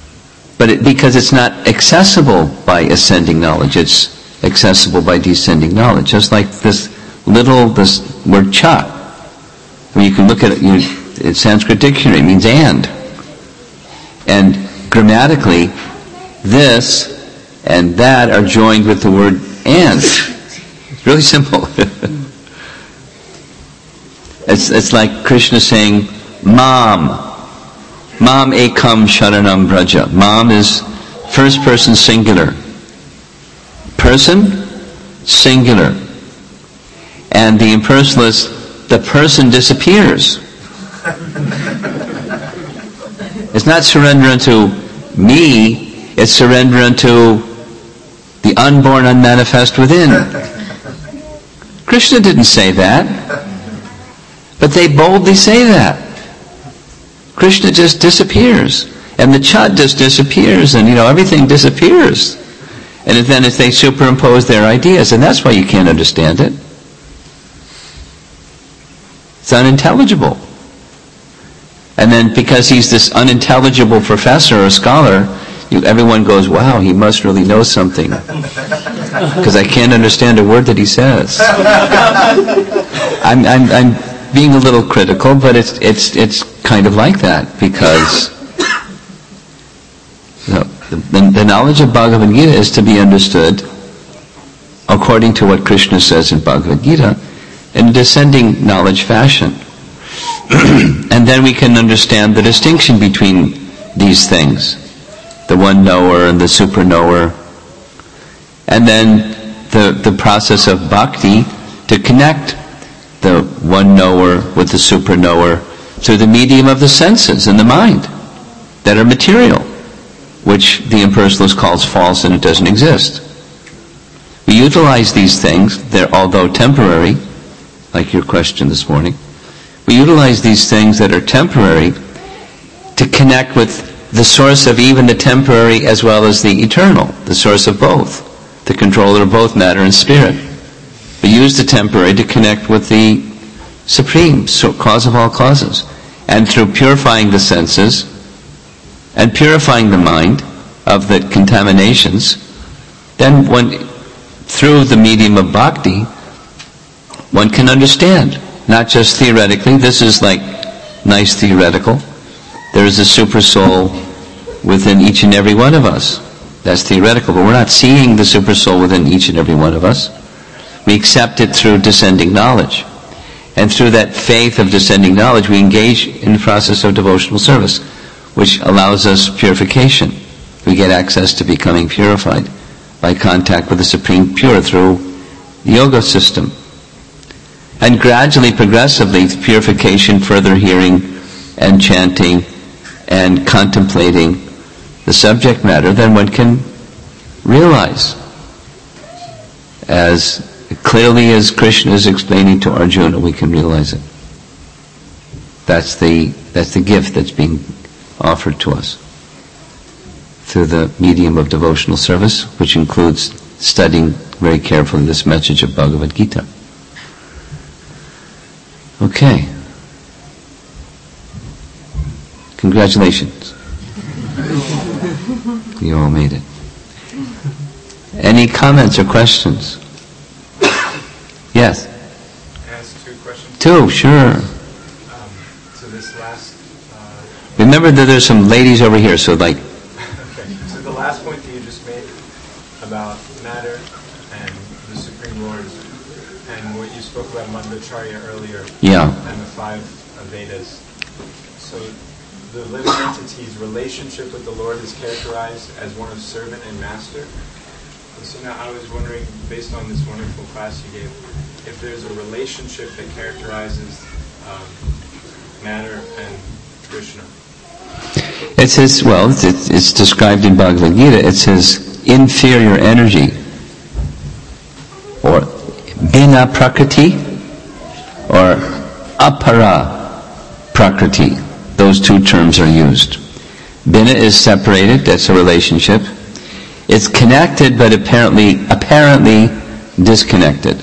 But because it's not accessible by ascending knowledge, it's accessible by descending knowledge. Just like this word cha. I mean, you can look at it, it's Sanskrit dictionary, it means and. And grammatically, this and that are joined with the word and. It's really simple. It's like Krishna saying, Mam ekam sharanam braja. Mam is first person singular. Person, singular. And the impersonalist, the person disappears. It's not surrender unto me, it's surrender unto the unborn, unmanifest within. Krishna didn't say that, but they boldly say that. Krishna just disappears, and the chad just disappears, and everything disappears. And then if they superimpose their ideas, and that's why you can't understand it. It's unintelligible. And then because he's this unintelligible professor or scholar, everyone goes, wow, he must really know something. Because I can't understand a word that he says. I'm being a little critical, but it's kind of like that, because the knowledge of Bhagavad Gita is to be understood according to what Krishna says in Bhagavad Gita in a descending knowledge fashion. And then we can understand the distinction between these things, the one knower and the super knower, and then the process of bhakti to connect the one knower with the super knower through the medium of the senses and the mind that are material, which the impersonalist calls false and it doesn't exist. We utilize these things, they're although temporary, like your question this morning, we utilize these things that are temporary to connect with the source of even the temporary as well as the eternal, the source of both, the controller of both matter and spirit. We use the temporary to connect with the supreme cause of all causes. And through purifying the senses and purifying the mind of the contaminations, then through the medium of bhakti, one can understand, not just theoretically. This is like nice theoretical. There is a super soul within each and every one of us. That's theoretical, but we're not seeing the super soul within each and every one of us. We accept it through descending knowledge. And through that faith of descending knowledge, we engage in the process of devotional service, which allows us purification. We get access to becoming purified by contact with the Supreme Pure through the yoga system. And gradually, progressively, purification, further hearing and chanting and contemplating the subject matter, then one can realize, as clearly as Krishna is explaining to Arjuna, we can realize it. That's the gift that's being offered to us through the medium of devotional service, which includes studying very carefully this message of Bhagavad Gita. Okay. Congratulations. You all made it. Any comments or questions? Yes? Can I ask 2 questions? 2, sure. So this last... Remember that there's some ladies over here, so like... Okay. So the last point that you just made about matter and the Supreme Lord, and what you spoke about Madhvacharya earlier, Yeah. and the 5 Vedas. So the living entity's relationship with the Lord is characterized as one of servant and master. So now I was wondering, based on this wonderful class you gave, if there's a relationship that characterizes matter and Krishna. It's his, it's described in Bhagavad Gita, it's his inferior energy, or bina prakriti, or apara prakriti. Those 2 terms are used. Bina is separated, that's a relationship. It's connected, but apparently disconnected.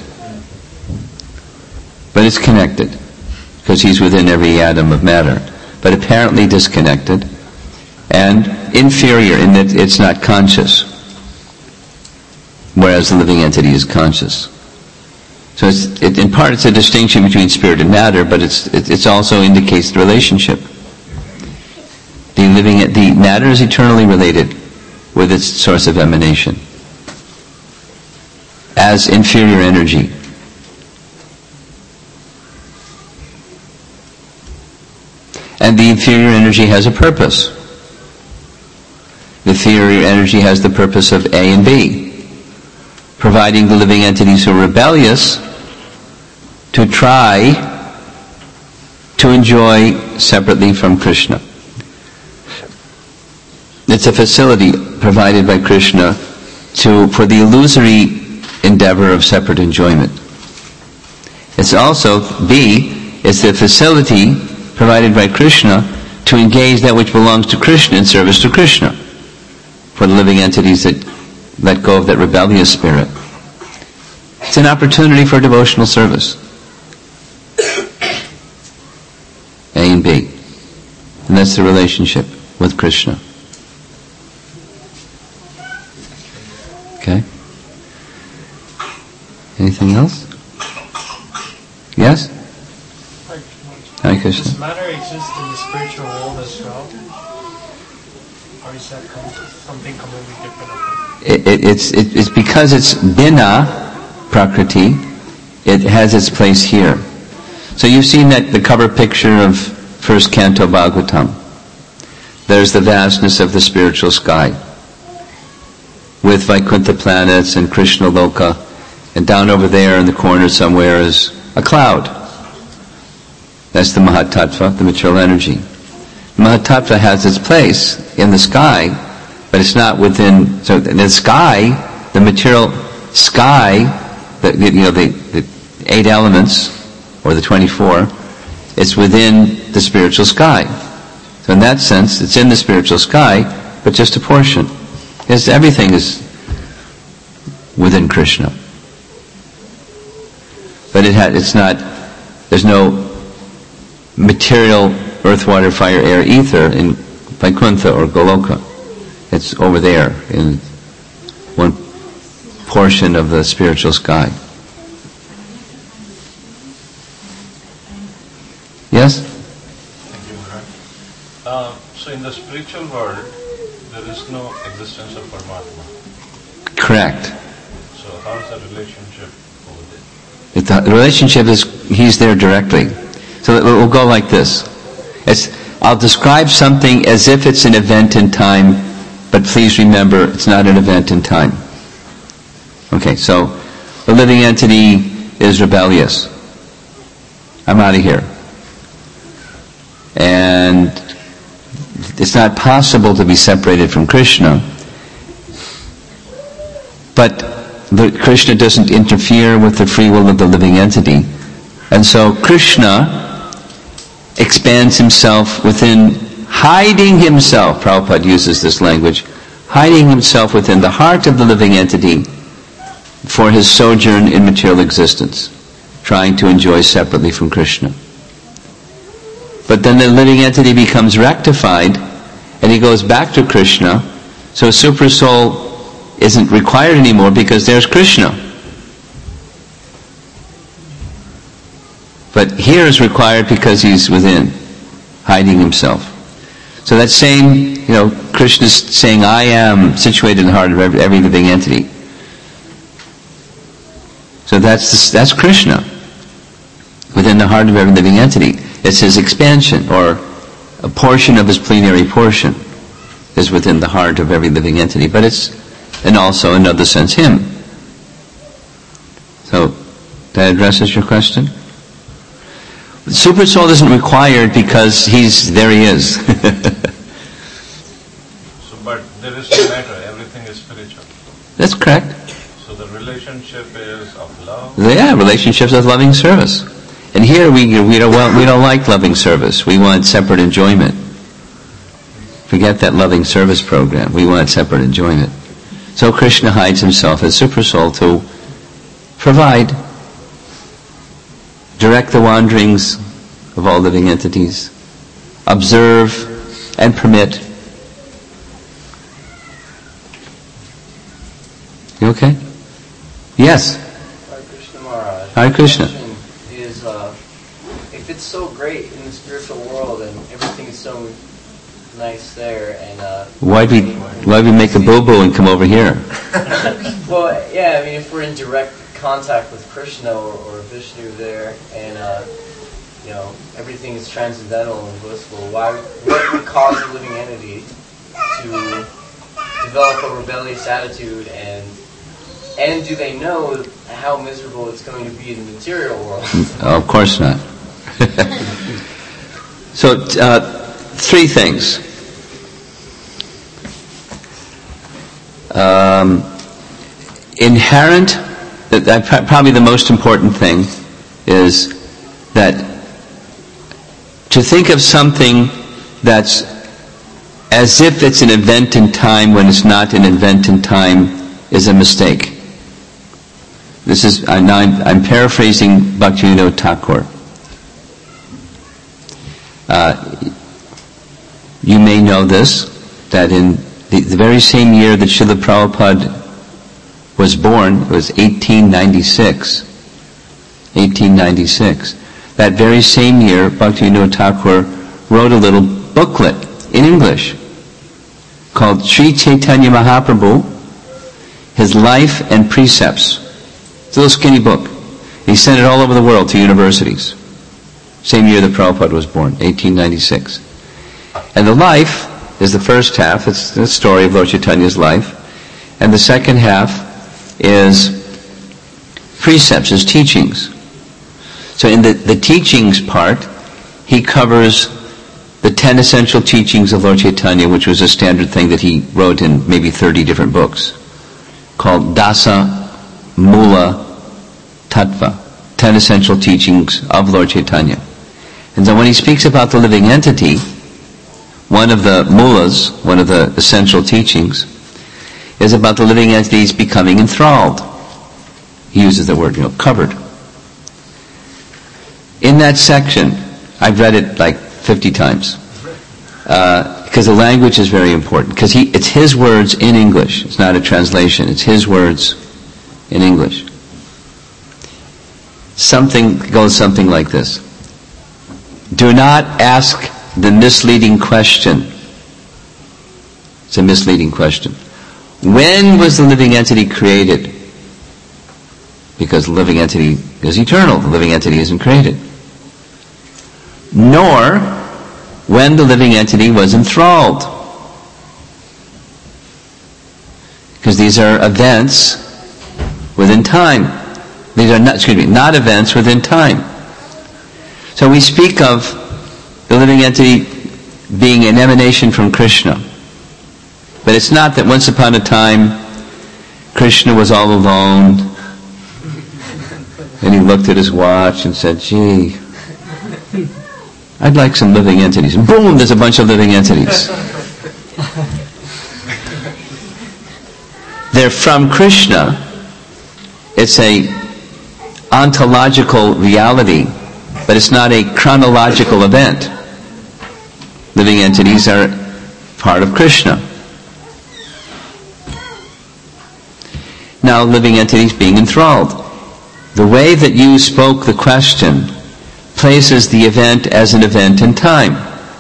But it's connected, because he's within every atom of matter. But apparently disconnected. and inferior in that it's not conscious, whereas the living entity is conscious. So in part it's a distinction between spirit and matter, but it also indicates the relationship. The matter is eternally related with its source of emanation as inferior energy. And the inferior energy has a purpose. The inferior energy has the purpose of A and B, providing the living entities who are rebellious to try to enjoy separately from Krishna. It's a facility provided by Krishna for the illusory endeavor of separate enjoyment. It's also, B, it's the facility provided by Krishna to engage that which belongs to Krishna in service to Krishna, for the living entities that let go of that rebellious spirit. It's an opportunity for devotional service. A and B. And that's the relationship with Krishna. Okay? Anything else? Yes? Hare Krishna. Does matter exist in the spiritual world as well? Or is that something completely different? It's because it's Bina Prakriti, it has its place here. So you've seen the cover picture of first canto Bhagavatam. There's the vastness of the spiritual sky, with Vaikuntha planets and Krishna Loka, and down over there in the corner somewhere is a cloud. That's the Mahatattva, the material energy. The Mahatattva has its place in the sky, but it's not within. So in the sky, the material sky, the 8 elements, or the 24, it's within the spiritual sky. So in that sense, it's in the spiritual sky, but just a portion. Yes, everything is within Krishna. But it's not, there's no material earth, water, fire, air, ether in Vaikuntha or Goloka. It's over there in one portion of the spiritual sky. Yes? Thank you, Maharaj. So in the spiritual world, there is no existence of Paramatma. Correct. So how is the relationship over there? The relationship is, he's there directly. So it will go like this. I'll describe something as if it's an event in time, but please remember, it's not an event in time. Okay, so the living entity is rebellious. I'm out of here. And it's not possible to be separated from Krishna. But Krishna doesn't interfere with the free will of the living entity. And so Krishna expands himself within, hiding himself, Prabhupada uses this language, hiding himself within the heart of the living entity for his sojourn in material existence, trying to enjoy separately from Krishna. But then the living entity becomes rectified and he goes back to Krishna, so super soul isn't required anymore because there's Krishna. But here is required because he's within, hiding himself. So that same, Krishna's saying, I am situated in the heart of every living entity. So that's Krishna, within the heart of every living entity. It's his expansion, or a portion of his plenary portion is within the heart of every living entity. But it's, and also in another sense, him. So, that addresses your question? Super soul isn't required because there he is. So, but there is no matter, everything is spiritual. That's correct. So the relationship is of love? Yeah, relationships of loving service. And here we don't like loving service. We want separate enjoyment. Forget that loving service program. We want separate enjoyment. So Krishna hides himself as super soul to provide, direct the wanderings of all living entities, observe and permit You okay? Yes. Hare Krishna Maharaj. Hare Krishna. The question is, if it's so great in the spiritual world and everything is so nice there, and Why'd we make a boo-boo and come over here? well, yeah, I mean, if we're in direct contact with Krishna or Vishnu there, and you know, everything is transcendental and blissful, what would cause a living entity to develop a rebellious attitude, and do they know how miserable it's going to be in the material world? Oh, of course not. So, three things. Inherent, probably the most important thing is that to think of something that's as if it's an event in time when it's not an event in time is a mistake. This is, I'm paraphrasing Bhaktivinoda Thakur. You may know this, that in the very same year that Srila Prabhupada was born, it was 1896. 1896. That very same year, Bhaktivinoda Thakur wrote a little booklet in English called Sri Chaitanya Mahaprabhu, His Life and Precepts. It's a little skinny book. He sent it all over the world to universities. Same year that Prabhupada was born, 1896. And the life is the first half. It's the story of Lord Chaitanya's life. And the second half is precepts, his teachings. So in the teachings part, he covers the 10 essential teachings of Lord Chaitanya, which was a standard thing that he wrote in maybe 30 different books, called Dasa Mula Tattva, 10 essential teachings of Lord Chaitanya. And so when he speaks about the living entity, one of the mulas, one of the essential teachings, is about the living entities becoming enthralled. He uses the word, covered. In that section, I've read it like 50 times, because the language is very important, because it's his words in English. It's not a translation. It's his words in English. Goes something like this. Do not ask the misleading question. It's a misleading question. When was the living entity created? Because the living entity is eternal. The living entity isn't created. Nor when the living entity was enthralled. Because these are events within time. These are not events within time. So we speak of the living entity being an emanation from Krishna. But it's not that once upon a time Krishna was all alone and he looked at his watch and said, gee, I'd like some living entities. And boom, there's a bunch of living entities. They're from Krishna. It's a ontological reality, but it's not a chronological event. Living entities are part of Krishna. Now, living entities being enthralled. The way that you spoke the question places the event as an event in time.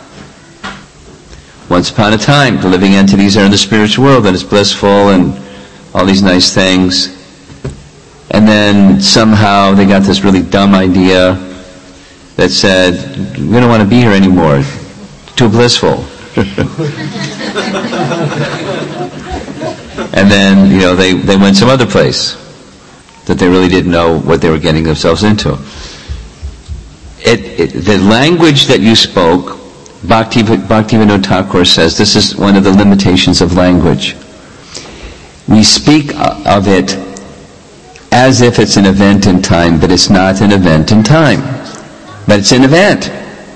Once upon a time, the living entities are in the spiritual world and it's blissful and all these nice things. And then somehow they got this really dumb idea that said, we don't want to be here anymore. It's too blissful. And then, they went some other place that they really didn't know what they were getting themselves into. The language that you spoke, Bhaktivinoda Thakur says, this is one of the limitations of language. We speak of it as if it's an event in time, but it's not an event in time. But it's an event.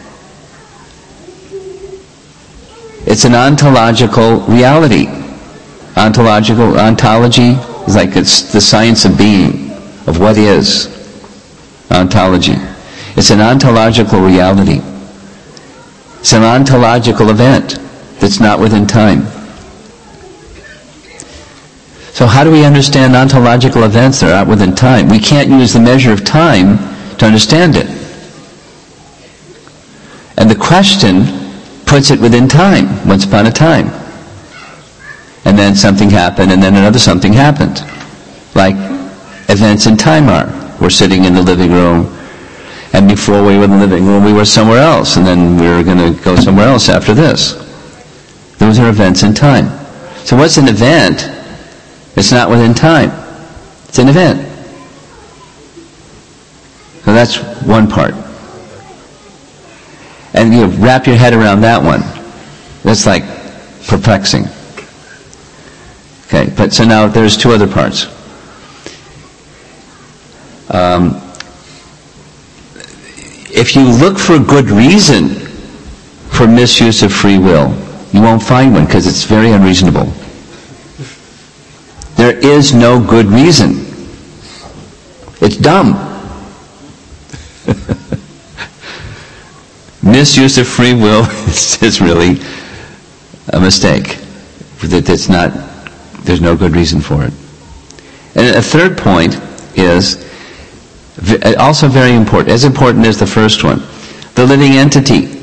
It's an ontological reality. Ontology is like it's the science of being, of what is. Ontology. It's an ontological reality. It's an ontological event that's not within time. So how do we understand ontological events that are out within time? We can't use the measure of time to understand it. And the question puts it within time, once upon a time. And then something happened, and then another something happened. Like events in time are. We're sitting in the living room, and before we were in the living room, we were somewhere else, and then we were going to go somewhere else after this. Those are events in time. So what's an event? It's not within time. It's an event. So that's one part. And you wrap your head around that one. That's like perplexing. Okay, but so now there's two other parts. If you look for a good reason for misuse of free will, you won't find one because it's very unreasonable. There is no good reason. It's dumb. Misuse of free will is really a mistake. It's not, there's no good reason for it. And a third point is also very important, as important as the first one. The living entity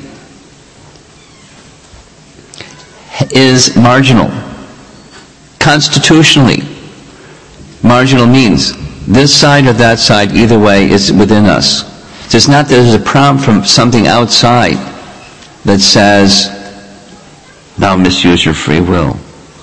is marginal. Constitutionally, marginal means this side or that side, either way, is within us. So it's not that there's a prompt from something outside that says, now misuse your free will.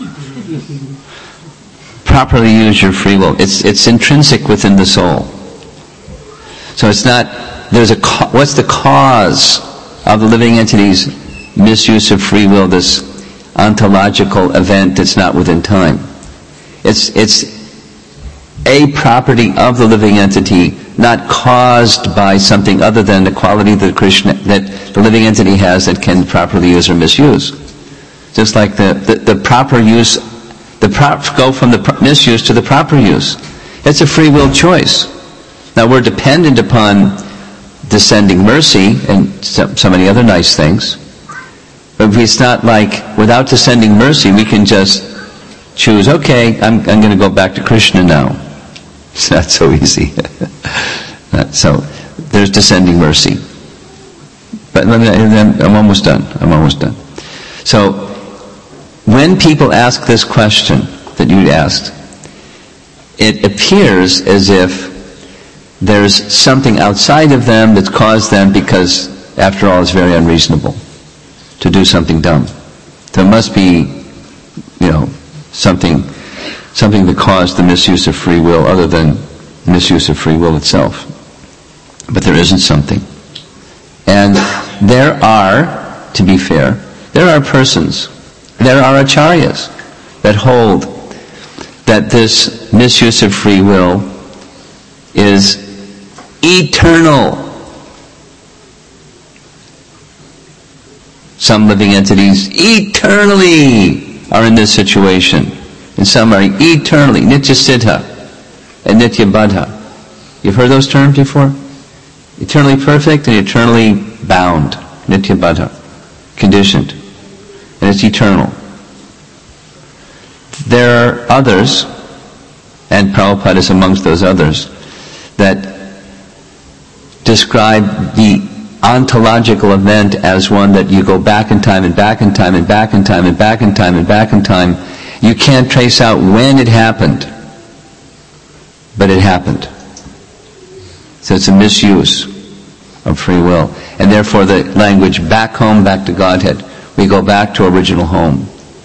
Properly use your free will. It's intrinsic within the soul. So it's not, what's the cause of the living entity's misuse of free will, this ontological event that's not within time? It's a property of the living entity, not caused by something other than the quality that the living entity has that can properly use or misuse. Just like the proper use, go from the misuse to the proper use. It's a free will choice. Now we're dependent upon descending mercy and so many other nice things. But it's not like, without descending mercy, we can just choose, okay, I'm going to go back to Krishna now. It's not so easy. So there's descending mercy. But then I'm almost done. So when people ask this question that you asked, it appears as if there's something outside of them that's caused them, because after all it's very unreasonable to do something dumb. There must be, something that caused the misuse of free will other than misuse of free will itself. But there isn't something. And there are, to be fair, there are persons, there are acharyas that hold that this misuse of free will is eternal. Some living entities eternally are in this situation, and some are eternally nitya siddha and nitya baddha. You've heard those terms before? Eternally perfect and eternally bound, nitya baddha, conditioned, and it's eternal. There are others, and Prabhupada is amongst those others, that describe the ontological event as one that you go back in time and back in time and back in time and back in time and back in time. You can't trace out when it happened, but it happened. So it's a misuse of free will. And therefore the language back home, back to Godhead, we go back to original home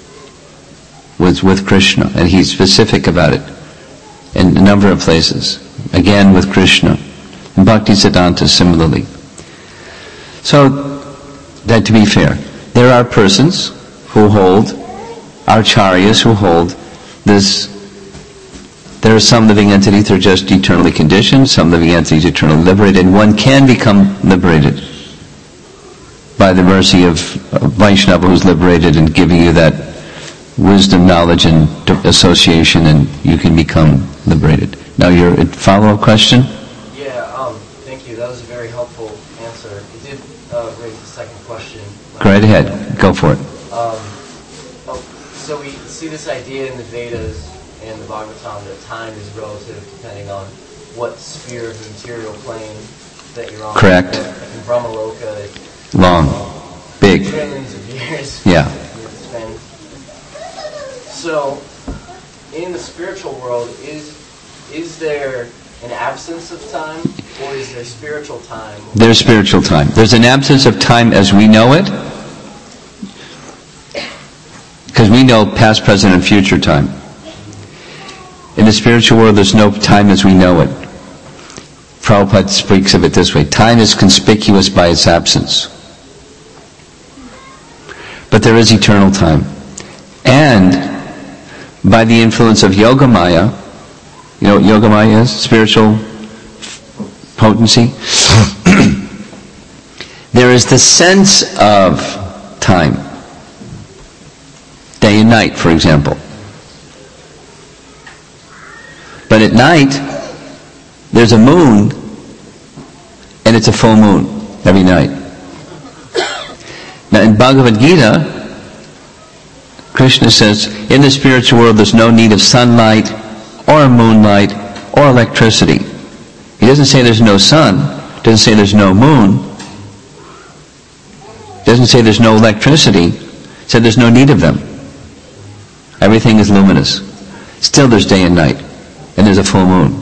with Krishna, and he's specific about it in a number of places. Again with Krishna. And Bhaktisiddhanta similarly. So, that to be fair, there are persons who hold, acharyas who hold this. There are some living entities that are just eternally conditioned, some living entities eternally liberated, and one can become liberated by the mercy of Vaishnava who's liberated and giving you that wisdom, knowledge, and association, and you can become liberated. Now your follow-up question? Thank you. That was a very helpful answer. It did raise the second question. Go right ahead. Go for it. So we see this idea in the Vedas in the Bhagavatam that time is relative depending on what sphere of the material plane that you're on. Correct. In Brahmaloka, it's Long. Big. trillions of years. Yeah. You spend. So, in the spiritual world, is there an absence of time, or is there spiritual time? There's spiritual time. There's an absence of time as we know it, because we know past, present, and future time. In the spiritual world, there's no time as we know it. Prabhupada speaks of it this way: time is conspicuous by its absence. But there is eternal time. And by the influence of Yogamaya, you know what Yogamaya is? Spiritual potency. There is the sense of time. Day and night, for example. But at night, there's a moon, and it's a full moon every night. Now in Bhagavad Gita, Krishna says, in the spiritual world there's no need of sunlight, or moonlight, or electricity. He doesn't say there's no sun, doesn't say there's no moon, doesn't say there's no electricity, he said there's no need of them. Everything is luminous. Still there's day and night, and there's a full moon.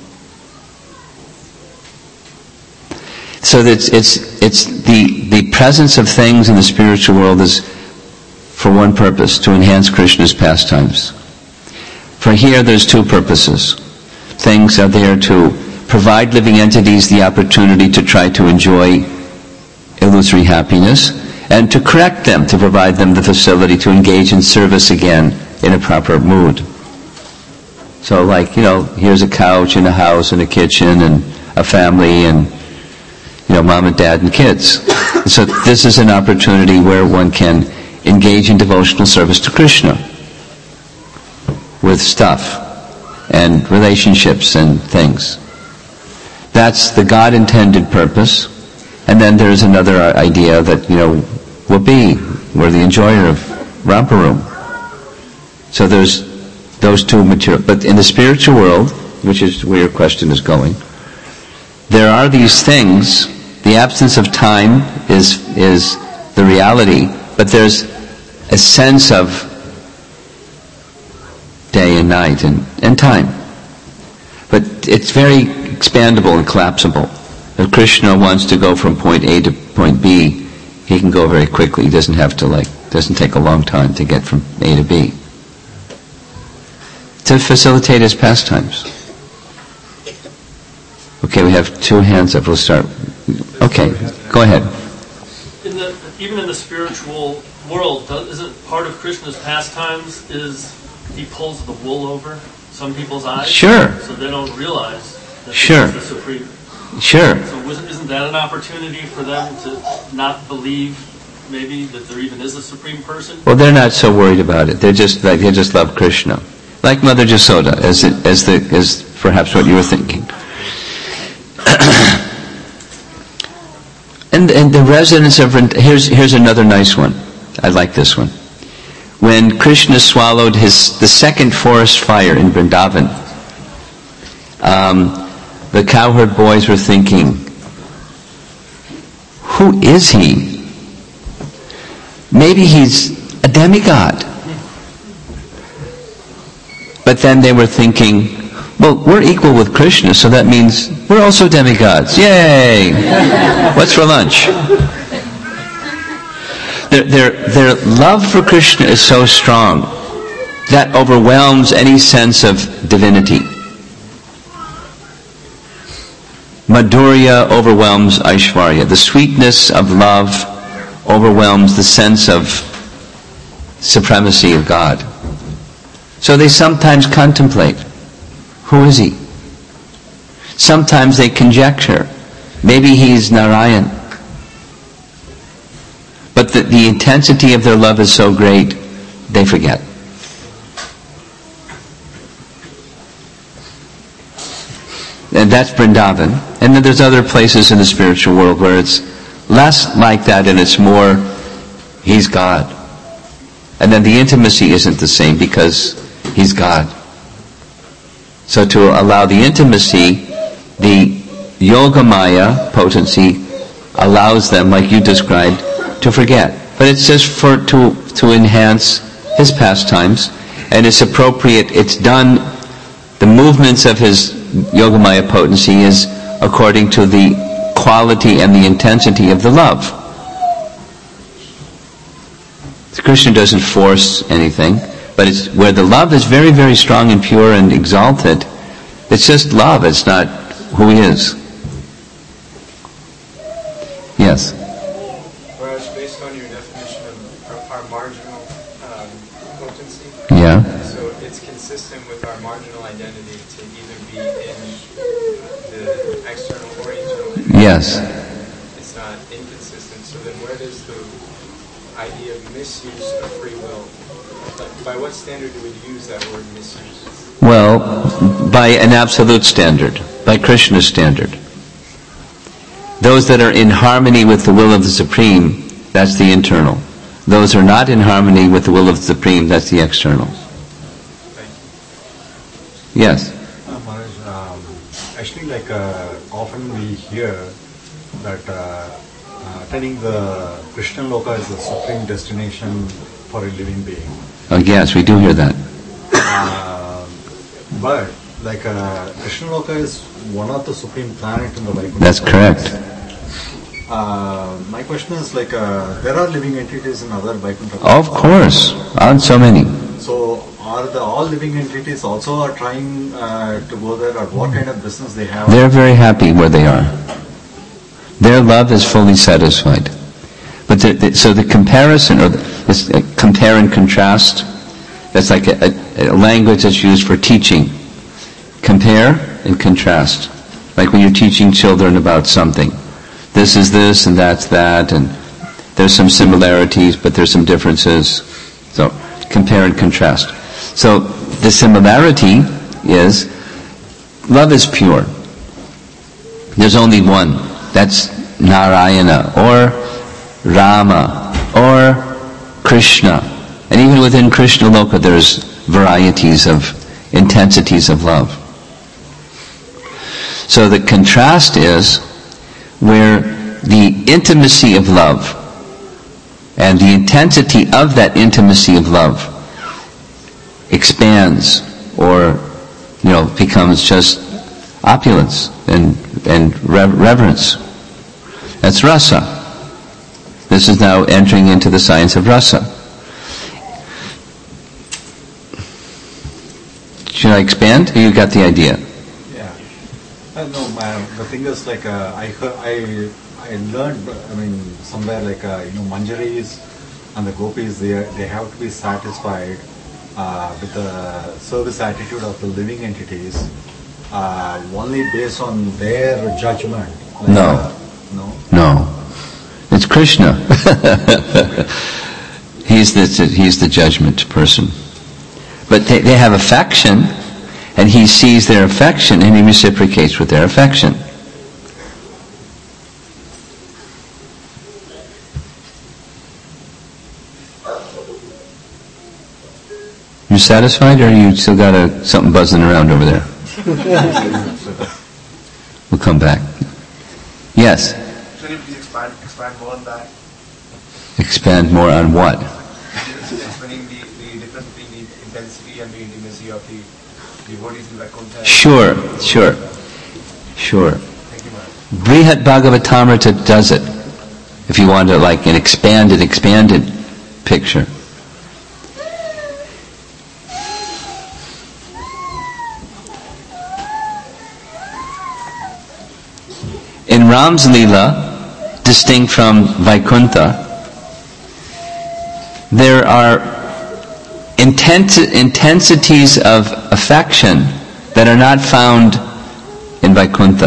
So it's the presence of things in the spiritual world is for one purpose, to enhance Krishna's pastimes. For here there's two purposes. Things are there to provide living entities the opportunity to try to enjoy illusory happiness, and to correct them, to provide them the facility to engage in service again in a proper mood. So like, here's a couch and a house and a kitchen and a family and, mom and dad and kids. So this is an opportunity where one can engage in devotional service to Krishna with stuff and relationships and things. That's the God-intended purpose. And then there's another idea that, we're the enjoyer of Romper Room. So there's those two material. But in the spiritual world, which is where your question is going, there are these things. The absence of time is the reality, but there's a sense of day and night and time. But it's very expandable and collapsible. If Krishna wants to go from point A to point B, he can go very quickly. He doesn't have to doesn't take a long time to get from A to B. To facilitate his pastimes. Okay, we have two hands up. We'll start. Okay, go ahead. Even in the spiritual world, isn't part of Krishna's pastimes is he pulls the wool over some people's eyes? Sure. So they don't realize that Sure. he's the supreme. Sure. So isn't that an opportunity for them to not believe maybe that there even is a supreme person? Well, they're not so worried about it. They just love Krishna, like Mother Jasoda, as perhaps what you were thinking. And the residents of here's another nice one. I like this one. When Krishna swallowed the second forest fire in Vrindavan, the cowherd boys were thinking, who is he? Maybe he's a demigod. But then they were thinking, well, we're equal with Krishna, so that means we're also demigods. Yay! What's for lunch? Their love for Krishna is so strong that overwhelms any sense of divinity. Madhurya overwhelms Aishvarya. The sweetness of love overwhelms the sense of supremacy of God. So they sometimes contemplate, who is he? Sometimes they conjecture, maybe he's Narayan. But the intensity of their love is so great, they forget. And that's Vrindavan. And then there's other places in the spiritual world where it's less like that and it's more, he's God. And then the intimacy isn't the same because he's God. So to allow the intimacy, the Yogamaya potency allows them, like you described, to forget. But it's just to enhance his pastimes, and it's appropriate, it's done, the movements of his Yogamaya potency is according to the quality and the intensity of the love. Krishna doesn't force anything, but it's where the love is very, very strong and pure and exalted. It's just love, it's not who he is. Yes? Whereas based on your definition of our marginal potency, Yeah? so it's consistent with our marginal identity to either be in the external or internal. Yes. It's not inconsistent. So then where does the idea of misuse of free will, by what standard do we use that word misuse? Well, by an absolute standard, by Krishna's standard. Those that are in harmony with the will of the Supreme, that's the internal. Those who are not in harmony with the will of the Supreme, that's the external. Yes? Maharaj, actually often we hear that attaining the Krishna Loka is the supreme destination for a living being. Oh yes, we do hear that. But Krishna Loka is one of the supreme planets in the Vaikuntha. That's correct. My question is there are living entities in other Vaikuntha. Of course, aren't so many. So are all living entities also are trying to go there, or what kind of business they have? They're very happy where they are. Their love is fully satisfied. But so the comparison, or this compare and contrast, that's like a language that's used for teaching. Compare and contrast. Like when you're teaching children about something. This is this and that's that, and there's some similarities, but there's some differences. So compare and contrast. So the similarity is love is pure. There's only one. That's Narayana or Rama or Krishna. And even within Krishna Loka there's varieties of intensities of love. So the contrast is where the intimacy of love and the intensity of that intimacy of love expands or becomes just opulence and reverence. That's rasa. This is now entering into the science of rasa. Should I expand? You got the idea? Yeah. No, the thing is I learned, somewhere Manjaris and the gopis, they have to be satisfied with the service attitude of the living entities only based on their judgment. No. It's Krishna. He's the judgment person. But they have affection, and he sees their affection, and he reciprocates with their affection. You satisfied, or you still got something buzzing around over there? We'll come back. Yes? Can you please expand more on that? Expand more on what? Explaining the difference between the intensity and the intimacy of the devotees in Vaikuntha. Sure. Thank you, Maharaj. Brihat Bhagavatamrita does it. If you want an expanded picture. In Ram's Leela, distinct from Vaikuntha, there are intensities of affection that are not found in Vaikuntha.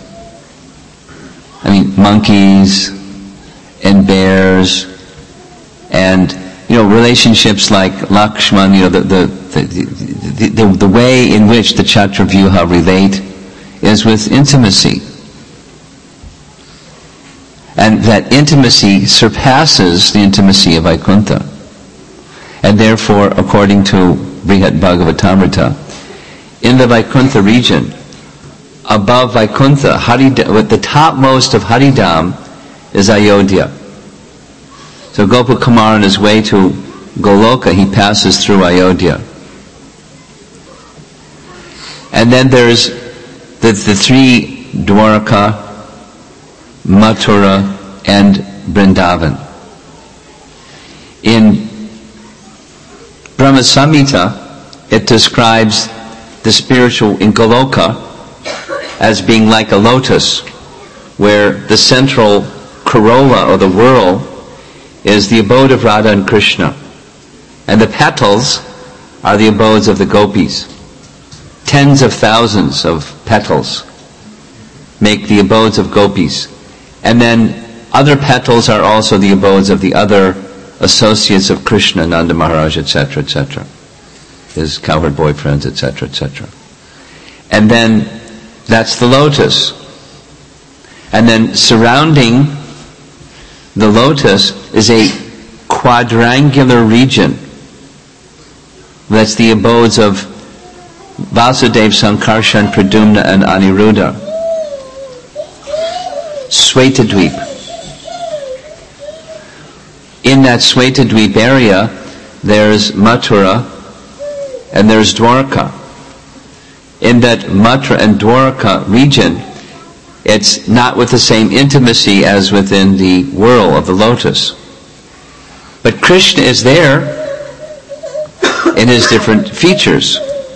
Monkeys and bears and relationships like Lakshman, the way in which the Chaturvyuha relate is with intimacy. And that intimacy surpasses the intimacy of Vaikuntha. And therefore, according to Brihat Bhagavatamrita, in the Vaikuntha region, above Vaikuntha, with the topmost of Haridam is Ayodhya. So Gopakumar on his way to Goloka, he passes through Ayodhya. And then there's the three Dwarka, Mathura, and Vrindavan. In Brahma Samhita, it describes the spiritual in Goloka as being like a lotus, where the central corolla or the whorl is the abode of Radha and Krishna, and the petals are the abodes of the gopis. Tens of thousands of petals make the abodes of gopis, and then other petals are also the abodes of the other associates of Krishna, Nanda Maharaj, etc., etc., his cowherd boyfriends, etc., etc. And then that's the lotus. And then surrounding the lotus is a quadrangular region. That's the abodes of Vasudeva, Sankarshan, Pradyumna, and Aniruddha. Svetadweep. In that Svetadweep area, there's Mathura and there's Dwarka. In that Mathura and Dwarka region, it's not with the same intimacy as within the whorl of the lotus. But Krishna is there in his different features.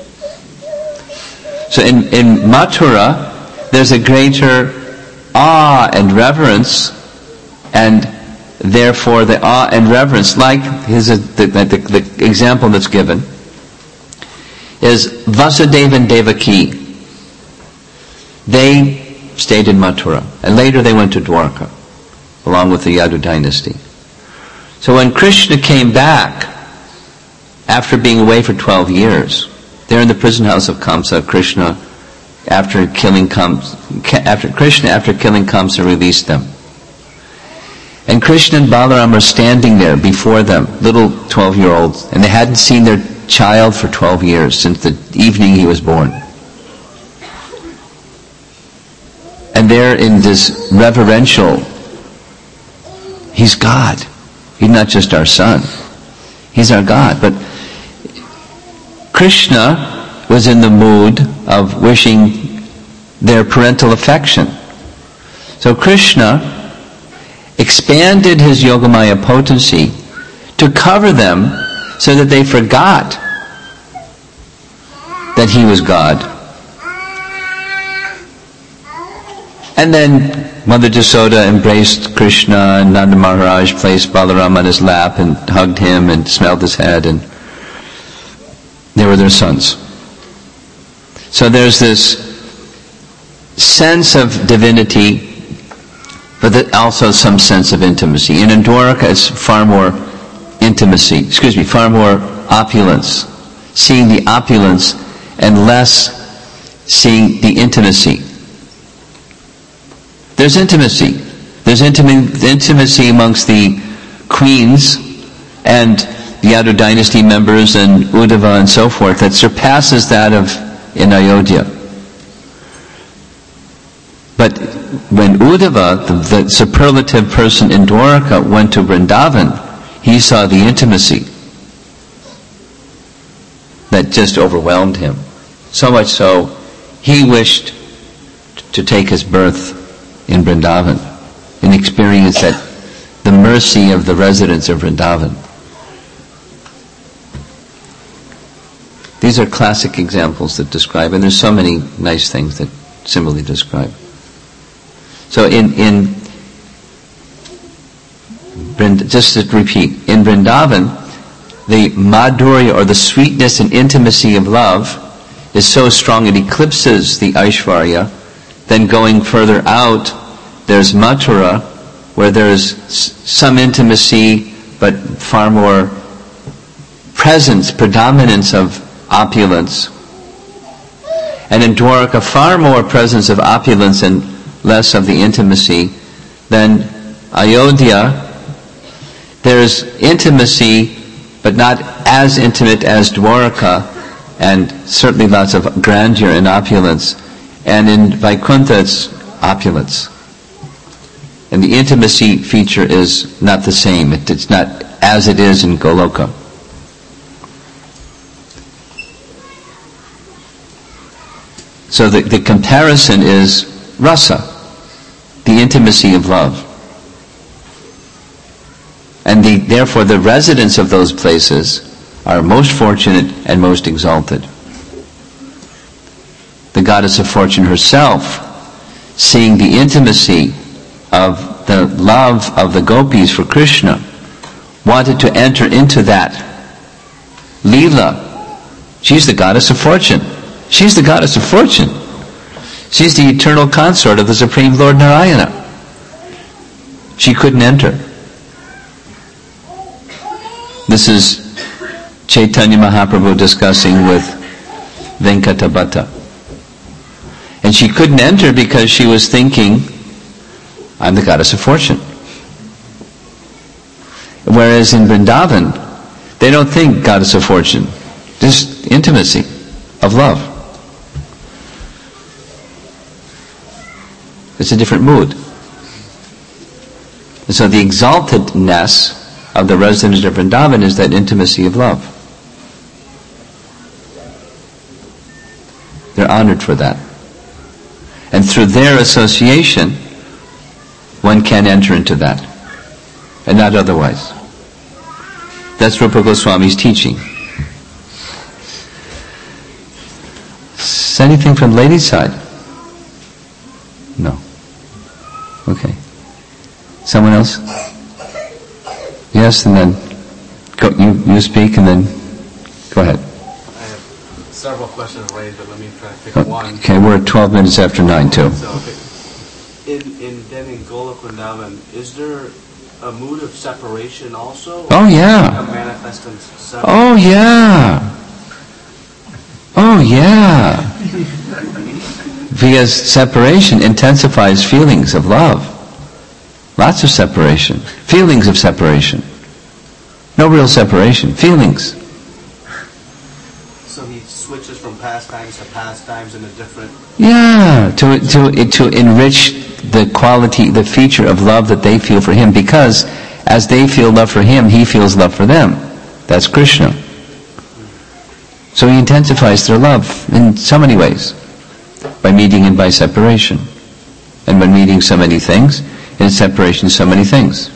So in Mathura, there's a greater awe and reverence, and therefore the awe and reverence, like the example that's given, is Vasudeva and Devaki. They stayed in Mathura, and later they went to Dwarka, along with the Yadu dynasty. So when Krishna came back, after being away for 12 years, they're in the prison house of Kamsa. Krishna, after killing Kamsa, released them. And Krishna and Balaram are standing there before them, little 12-year-olds, and they hadn't seen their child for 12 years, since the evening he was born. And they're in this reverential, he's God. He's not just our son. He's our God. But Krishna was in the mood of wishing their parental affection. So Krishna expanded his Yogamaya potency to cover them so that they forgot that he was God. And then Mother Jasoda embraced Krishna, and Nanda Maharaj placed Balaram on his lap and hugged him and smelled his head, and they were their sons. So there's this sense of divinity, but also some sense of intimacy. And in Dwarka, it's far more far more opulence. Seeing the opulence and less seeing the intimacy. There's intimacy. There's intimacy amongst the queens and the Yadu dynasty members and Uddhava and so forth that surpasses that of in Ayodhya. But when Uddhava, the superlative person in Dwarka, went to Vrindavan, he saw the intimacy that just overwhelmed him. So much so, he wished to take his birth in Vrindavan and experience that the mercy of the residents of Vrindavan. These are classic examples that describe, and there's so many nice things that similarly describe. So just to repeat, in Vrindavan, the madhurya, or the sweetness and intimacy of love, is so strong it eclipses the Aishvarya. Then going further out, there's Mathura, where there's some intimacy, but far more predominance of opulence. And in Dwarka, far more presence of opulence and less of the intimacy. Then Ayodhya, there's intimacy, but not as intimate as Dwarka, and certainly lots of grandeur and opulence. And in Vaikuntha, it's opulence. And the intimacy feature is not the same. It's not as it is in Goloka. So the comparison is rasa, the intimacy of love. And therefore the residents of those places are most fortunate and most exalted. The goddess of fortune herself, seeing the intimacy of the love of the gopis for Krishna, wanted to enter into that Leela. She's the goddess of fortune. She's the goddess of fortune. She's the eternal consort of the Supreme Lord Narayana. She couldn't enter. This is Chaitanya Mahaprabhu discussing with Venkatabhatta. And she couldn't enter because she was thinking, I'm the goddess of fortune. Whereas in Vrindavan, they don't think goddess of fortune. Just intimacy of love. It's a different mood. And so the exaltedness of the residents of Vrindavan is that intimacy of love. They're honored for that. And through their association, one can enter into that. And not otherwise. That's Rupa Goswami's teaching. Is anything from ladies' side? No. Okay. Someone else? Yes, and then you speak, and then go ahead. I have several questions raised, but let me try to pick one. Okay, we're at 12 minutes after 9 too. So, in Golok Vrindavan, is there a mood of separation also? Oh yeah. A manifesting separation? Oh yeah. Oh yeah. Because separation intensifies feelings of love. Lots of separation. Feelings of separation. No real separation. Feelings. So he switches from pastimes to pastimes in a different... Yeah, to enrich the quality, the feature of love that they feel for him, because as they feel love for him, he feels love for them. That's Krishna. So he intensifies their love in so many ways. By meeting and by separation. And by meeting so many things, in separation so many things.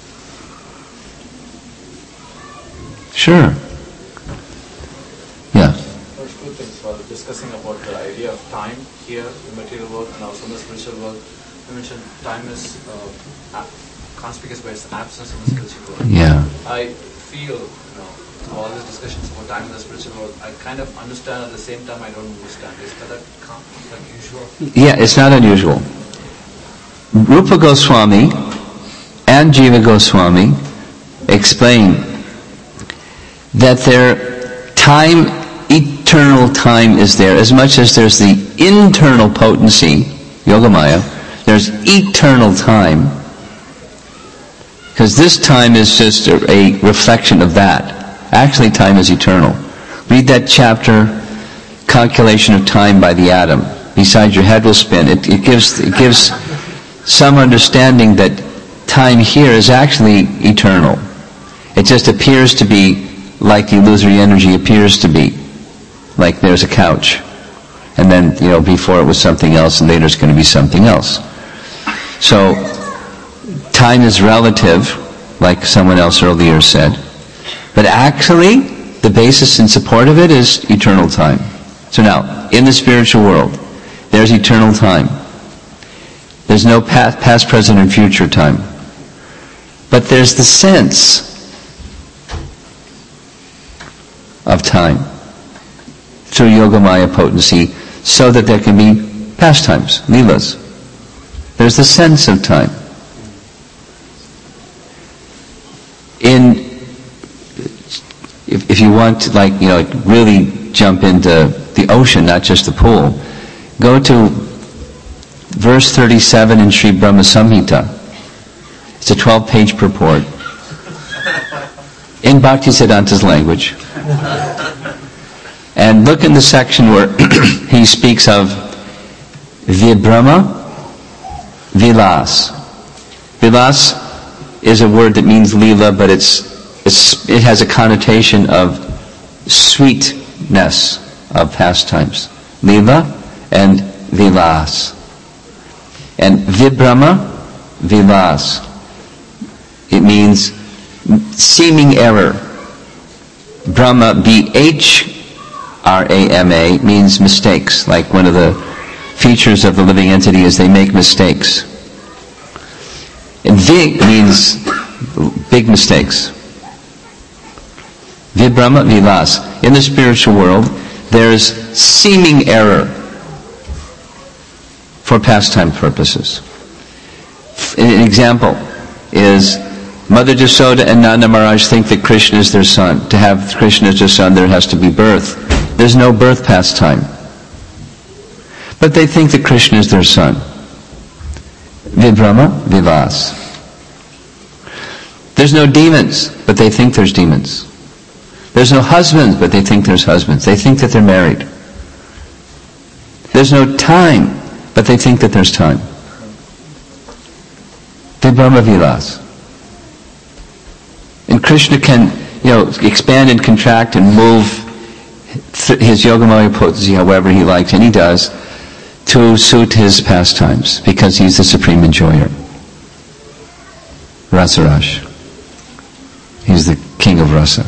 Sure. Yeah. There's two things while discussing about the idea of time here, the material world, and also in the spiritual world. You mentioned time is conspicuous by its absence in the spiritual world. Yeah. I feel, all these discussions about time in the spiritual world, I kind of understand, at the same time I don't understand. Is that unusual? Yeah, it's not unusual. Rupa Goswami and Jiva Goswami explain that their time, eternal time is there. As much as there's the internal potency, Yogamaya, there's eternal time. Because this time is just a reflection of that. Actually, time is eternal. Read that chapter, Calculation of Time by the Atom. Beside your head will spin. It gives some understanding that time here is actually eternal. It just appears to be like the illusory energy appears to be. Like there's a couch. And then, before it was something else, and later it's going to be something else. So, time is relative, like someone else earlier said. But actually, the basis in support of it is eternal time. So now, in the spiritual world, there's eternal time. There's no past, present, and future time. But there's the sense of time through Yogamaya potency, so that there can be pastimes, leelas. There's the sense of time. If you want to, really jump into the ocean, not just the pool, go to verse 37 in Sri Brahma Samhita. It's a 12-page purport in Bhaktisiddhanta's language. And look in the section where he speaks of Vibrama, Vilas. Vilas is a word that means lila, but it has a connotation of sweetness of pastimes. Lila and Vilas. And Vibrama, Vilas. It means seeming error. Brahma, B-H-R-A-M-A, means mistakes. Like one of the features of the living entity is they make mistakes. And Vig means big mistakes. Vibrama, Vilas. In the spiritual world, there's seeming error for pastime purposes. An example is Mother Jasoda and Nanda Maharaj think that Krishna is their son. To have Krishna as their son, there has to be birth. There's no birth pastime. But they think that Krishna is their son. Vibrama, Vilas. There's no demons, but they think there's demons. There's no husbands, but they think there's husbands. They think that they're married. There's no time, but they think that there's time. Vibrama, Vilas. And Krishna can, expand and contract and move his Yogamaya potency however he likes, and he does, to suit his pastimes, because he's the supreme enjoyer. Rasaraj. He's the king of rasa.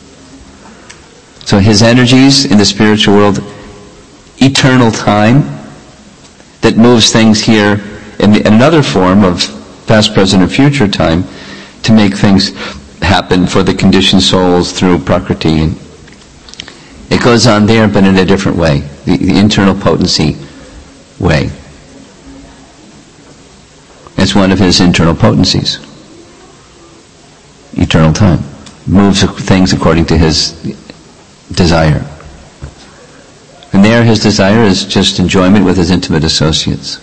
So his energies in the spiritual world, eternal time, that moves things here in another form of past, present, or future time, to make things happen for the conditioned souls through Prakriti. And it goes on there, but in a different way, the internal potency way. It's one of his internal potencies. Eternal time. Moves things according to his desire. And there his desire is just enjoyment with his intimate associates.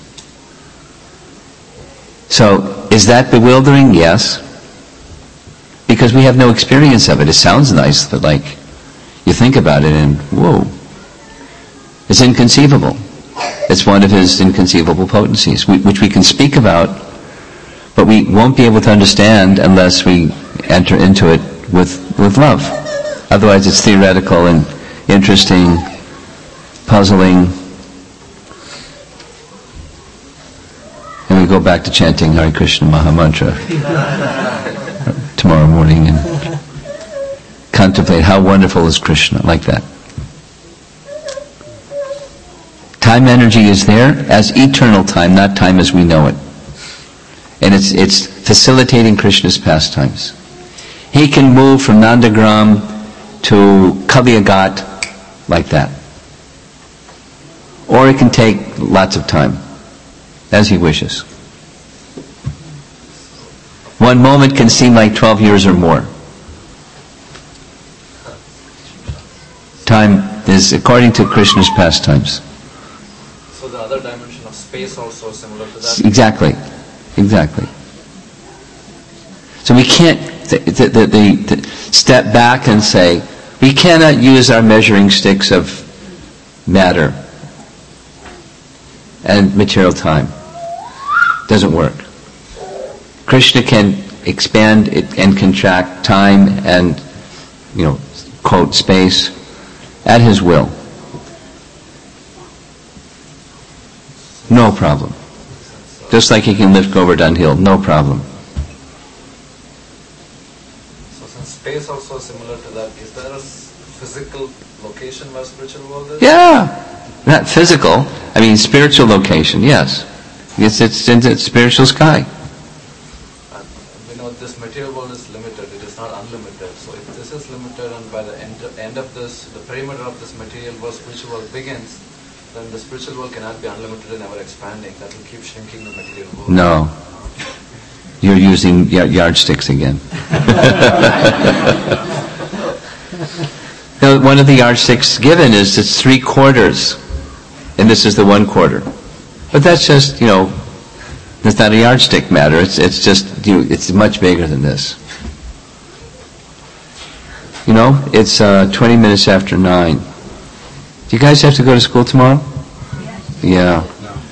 So, is that bewildering? Yes. Because we have no experience of it. It sounds nice, but you think about it and, whoa. It's inconceivable. It's one of his inconceivable potencies, which we can speak about, but we won't be able to understand unless we enter into it with love. Otherwise it's theoretical and interesting, puzzling, and we go back to chanting Hare Krishna Maha Mantra tomorrow morning and contemplate how wonderful is Krishna, like that. Time energy is there as eternal time, not time as we know it. And it's facilitating Krishna's pastimes. He can move from Nandagram to Kaliagat like that. Or it can take lots of time, as he wishes. One moment can seem like 12 years or more. Time is according to Krishna's pastimes. So the other dimension of space also similar to that? Exactly. So we can't step back and say, we cannot use our measuring sticks of matter and material time. Doesn't work. Krishna can expand it and contract time and, quote, space at his will. No problem. Just like he can lift Govardhan Hill, no problem. So since space also similar to that, is there a physical location where spiritual world is? Yeah. Not physical. Spiritual location, yes. It's in the spiritual sky. We know this material world is limited, it is not unlimited. So if this is limited and by the end of this, the perimeter of this material world, spiritual world begins, then the spiritual world cannot be unlimited and ever expanding. That will keep shrinking the material world. No. You're using yardsticks again. One of the yardsticks given is it's 3/4, and this is the 1/4. But that's just, it's not a yardstick matter. It's just, it's much bigger than this. It's 20 minutes after 9. Do you guys have to go to school tomorrow? Yeah.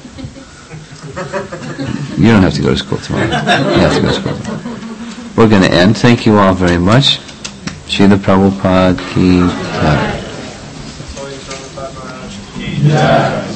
You don't have to go to school tomorrow. You have to go to school tomorrow. We're going to end. Thank you all very much. Srila Prabhupada ki jai.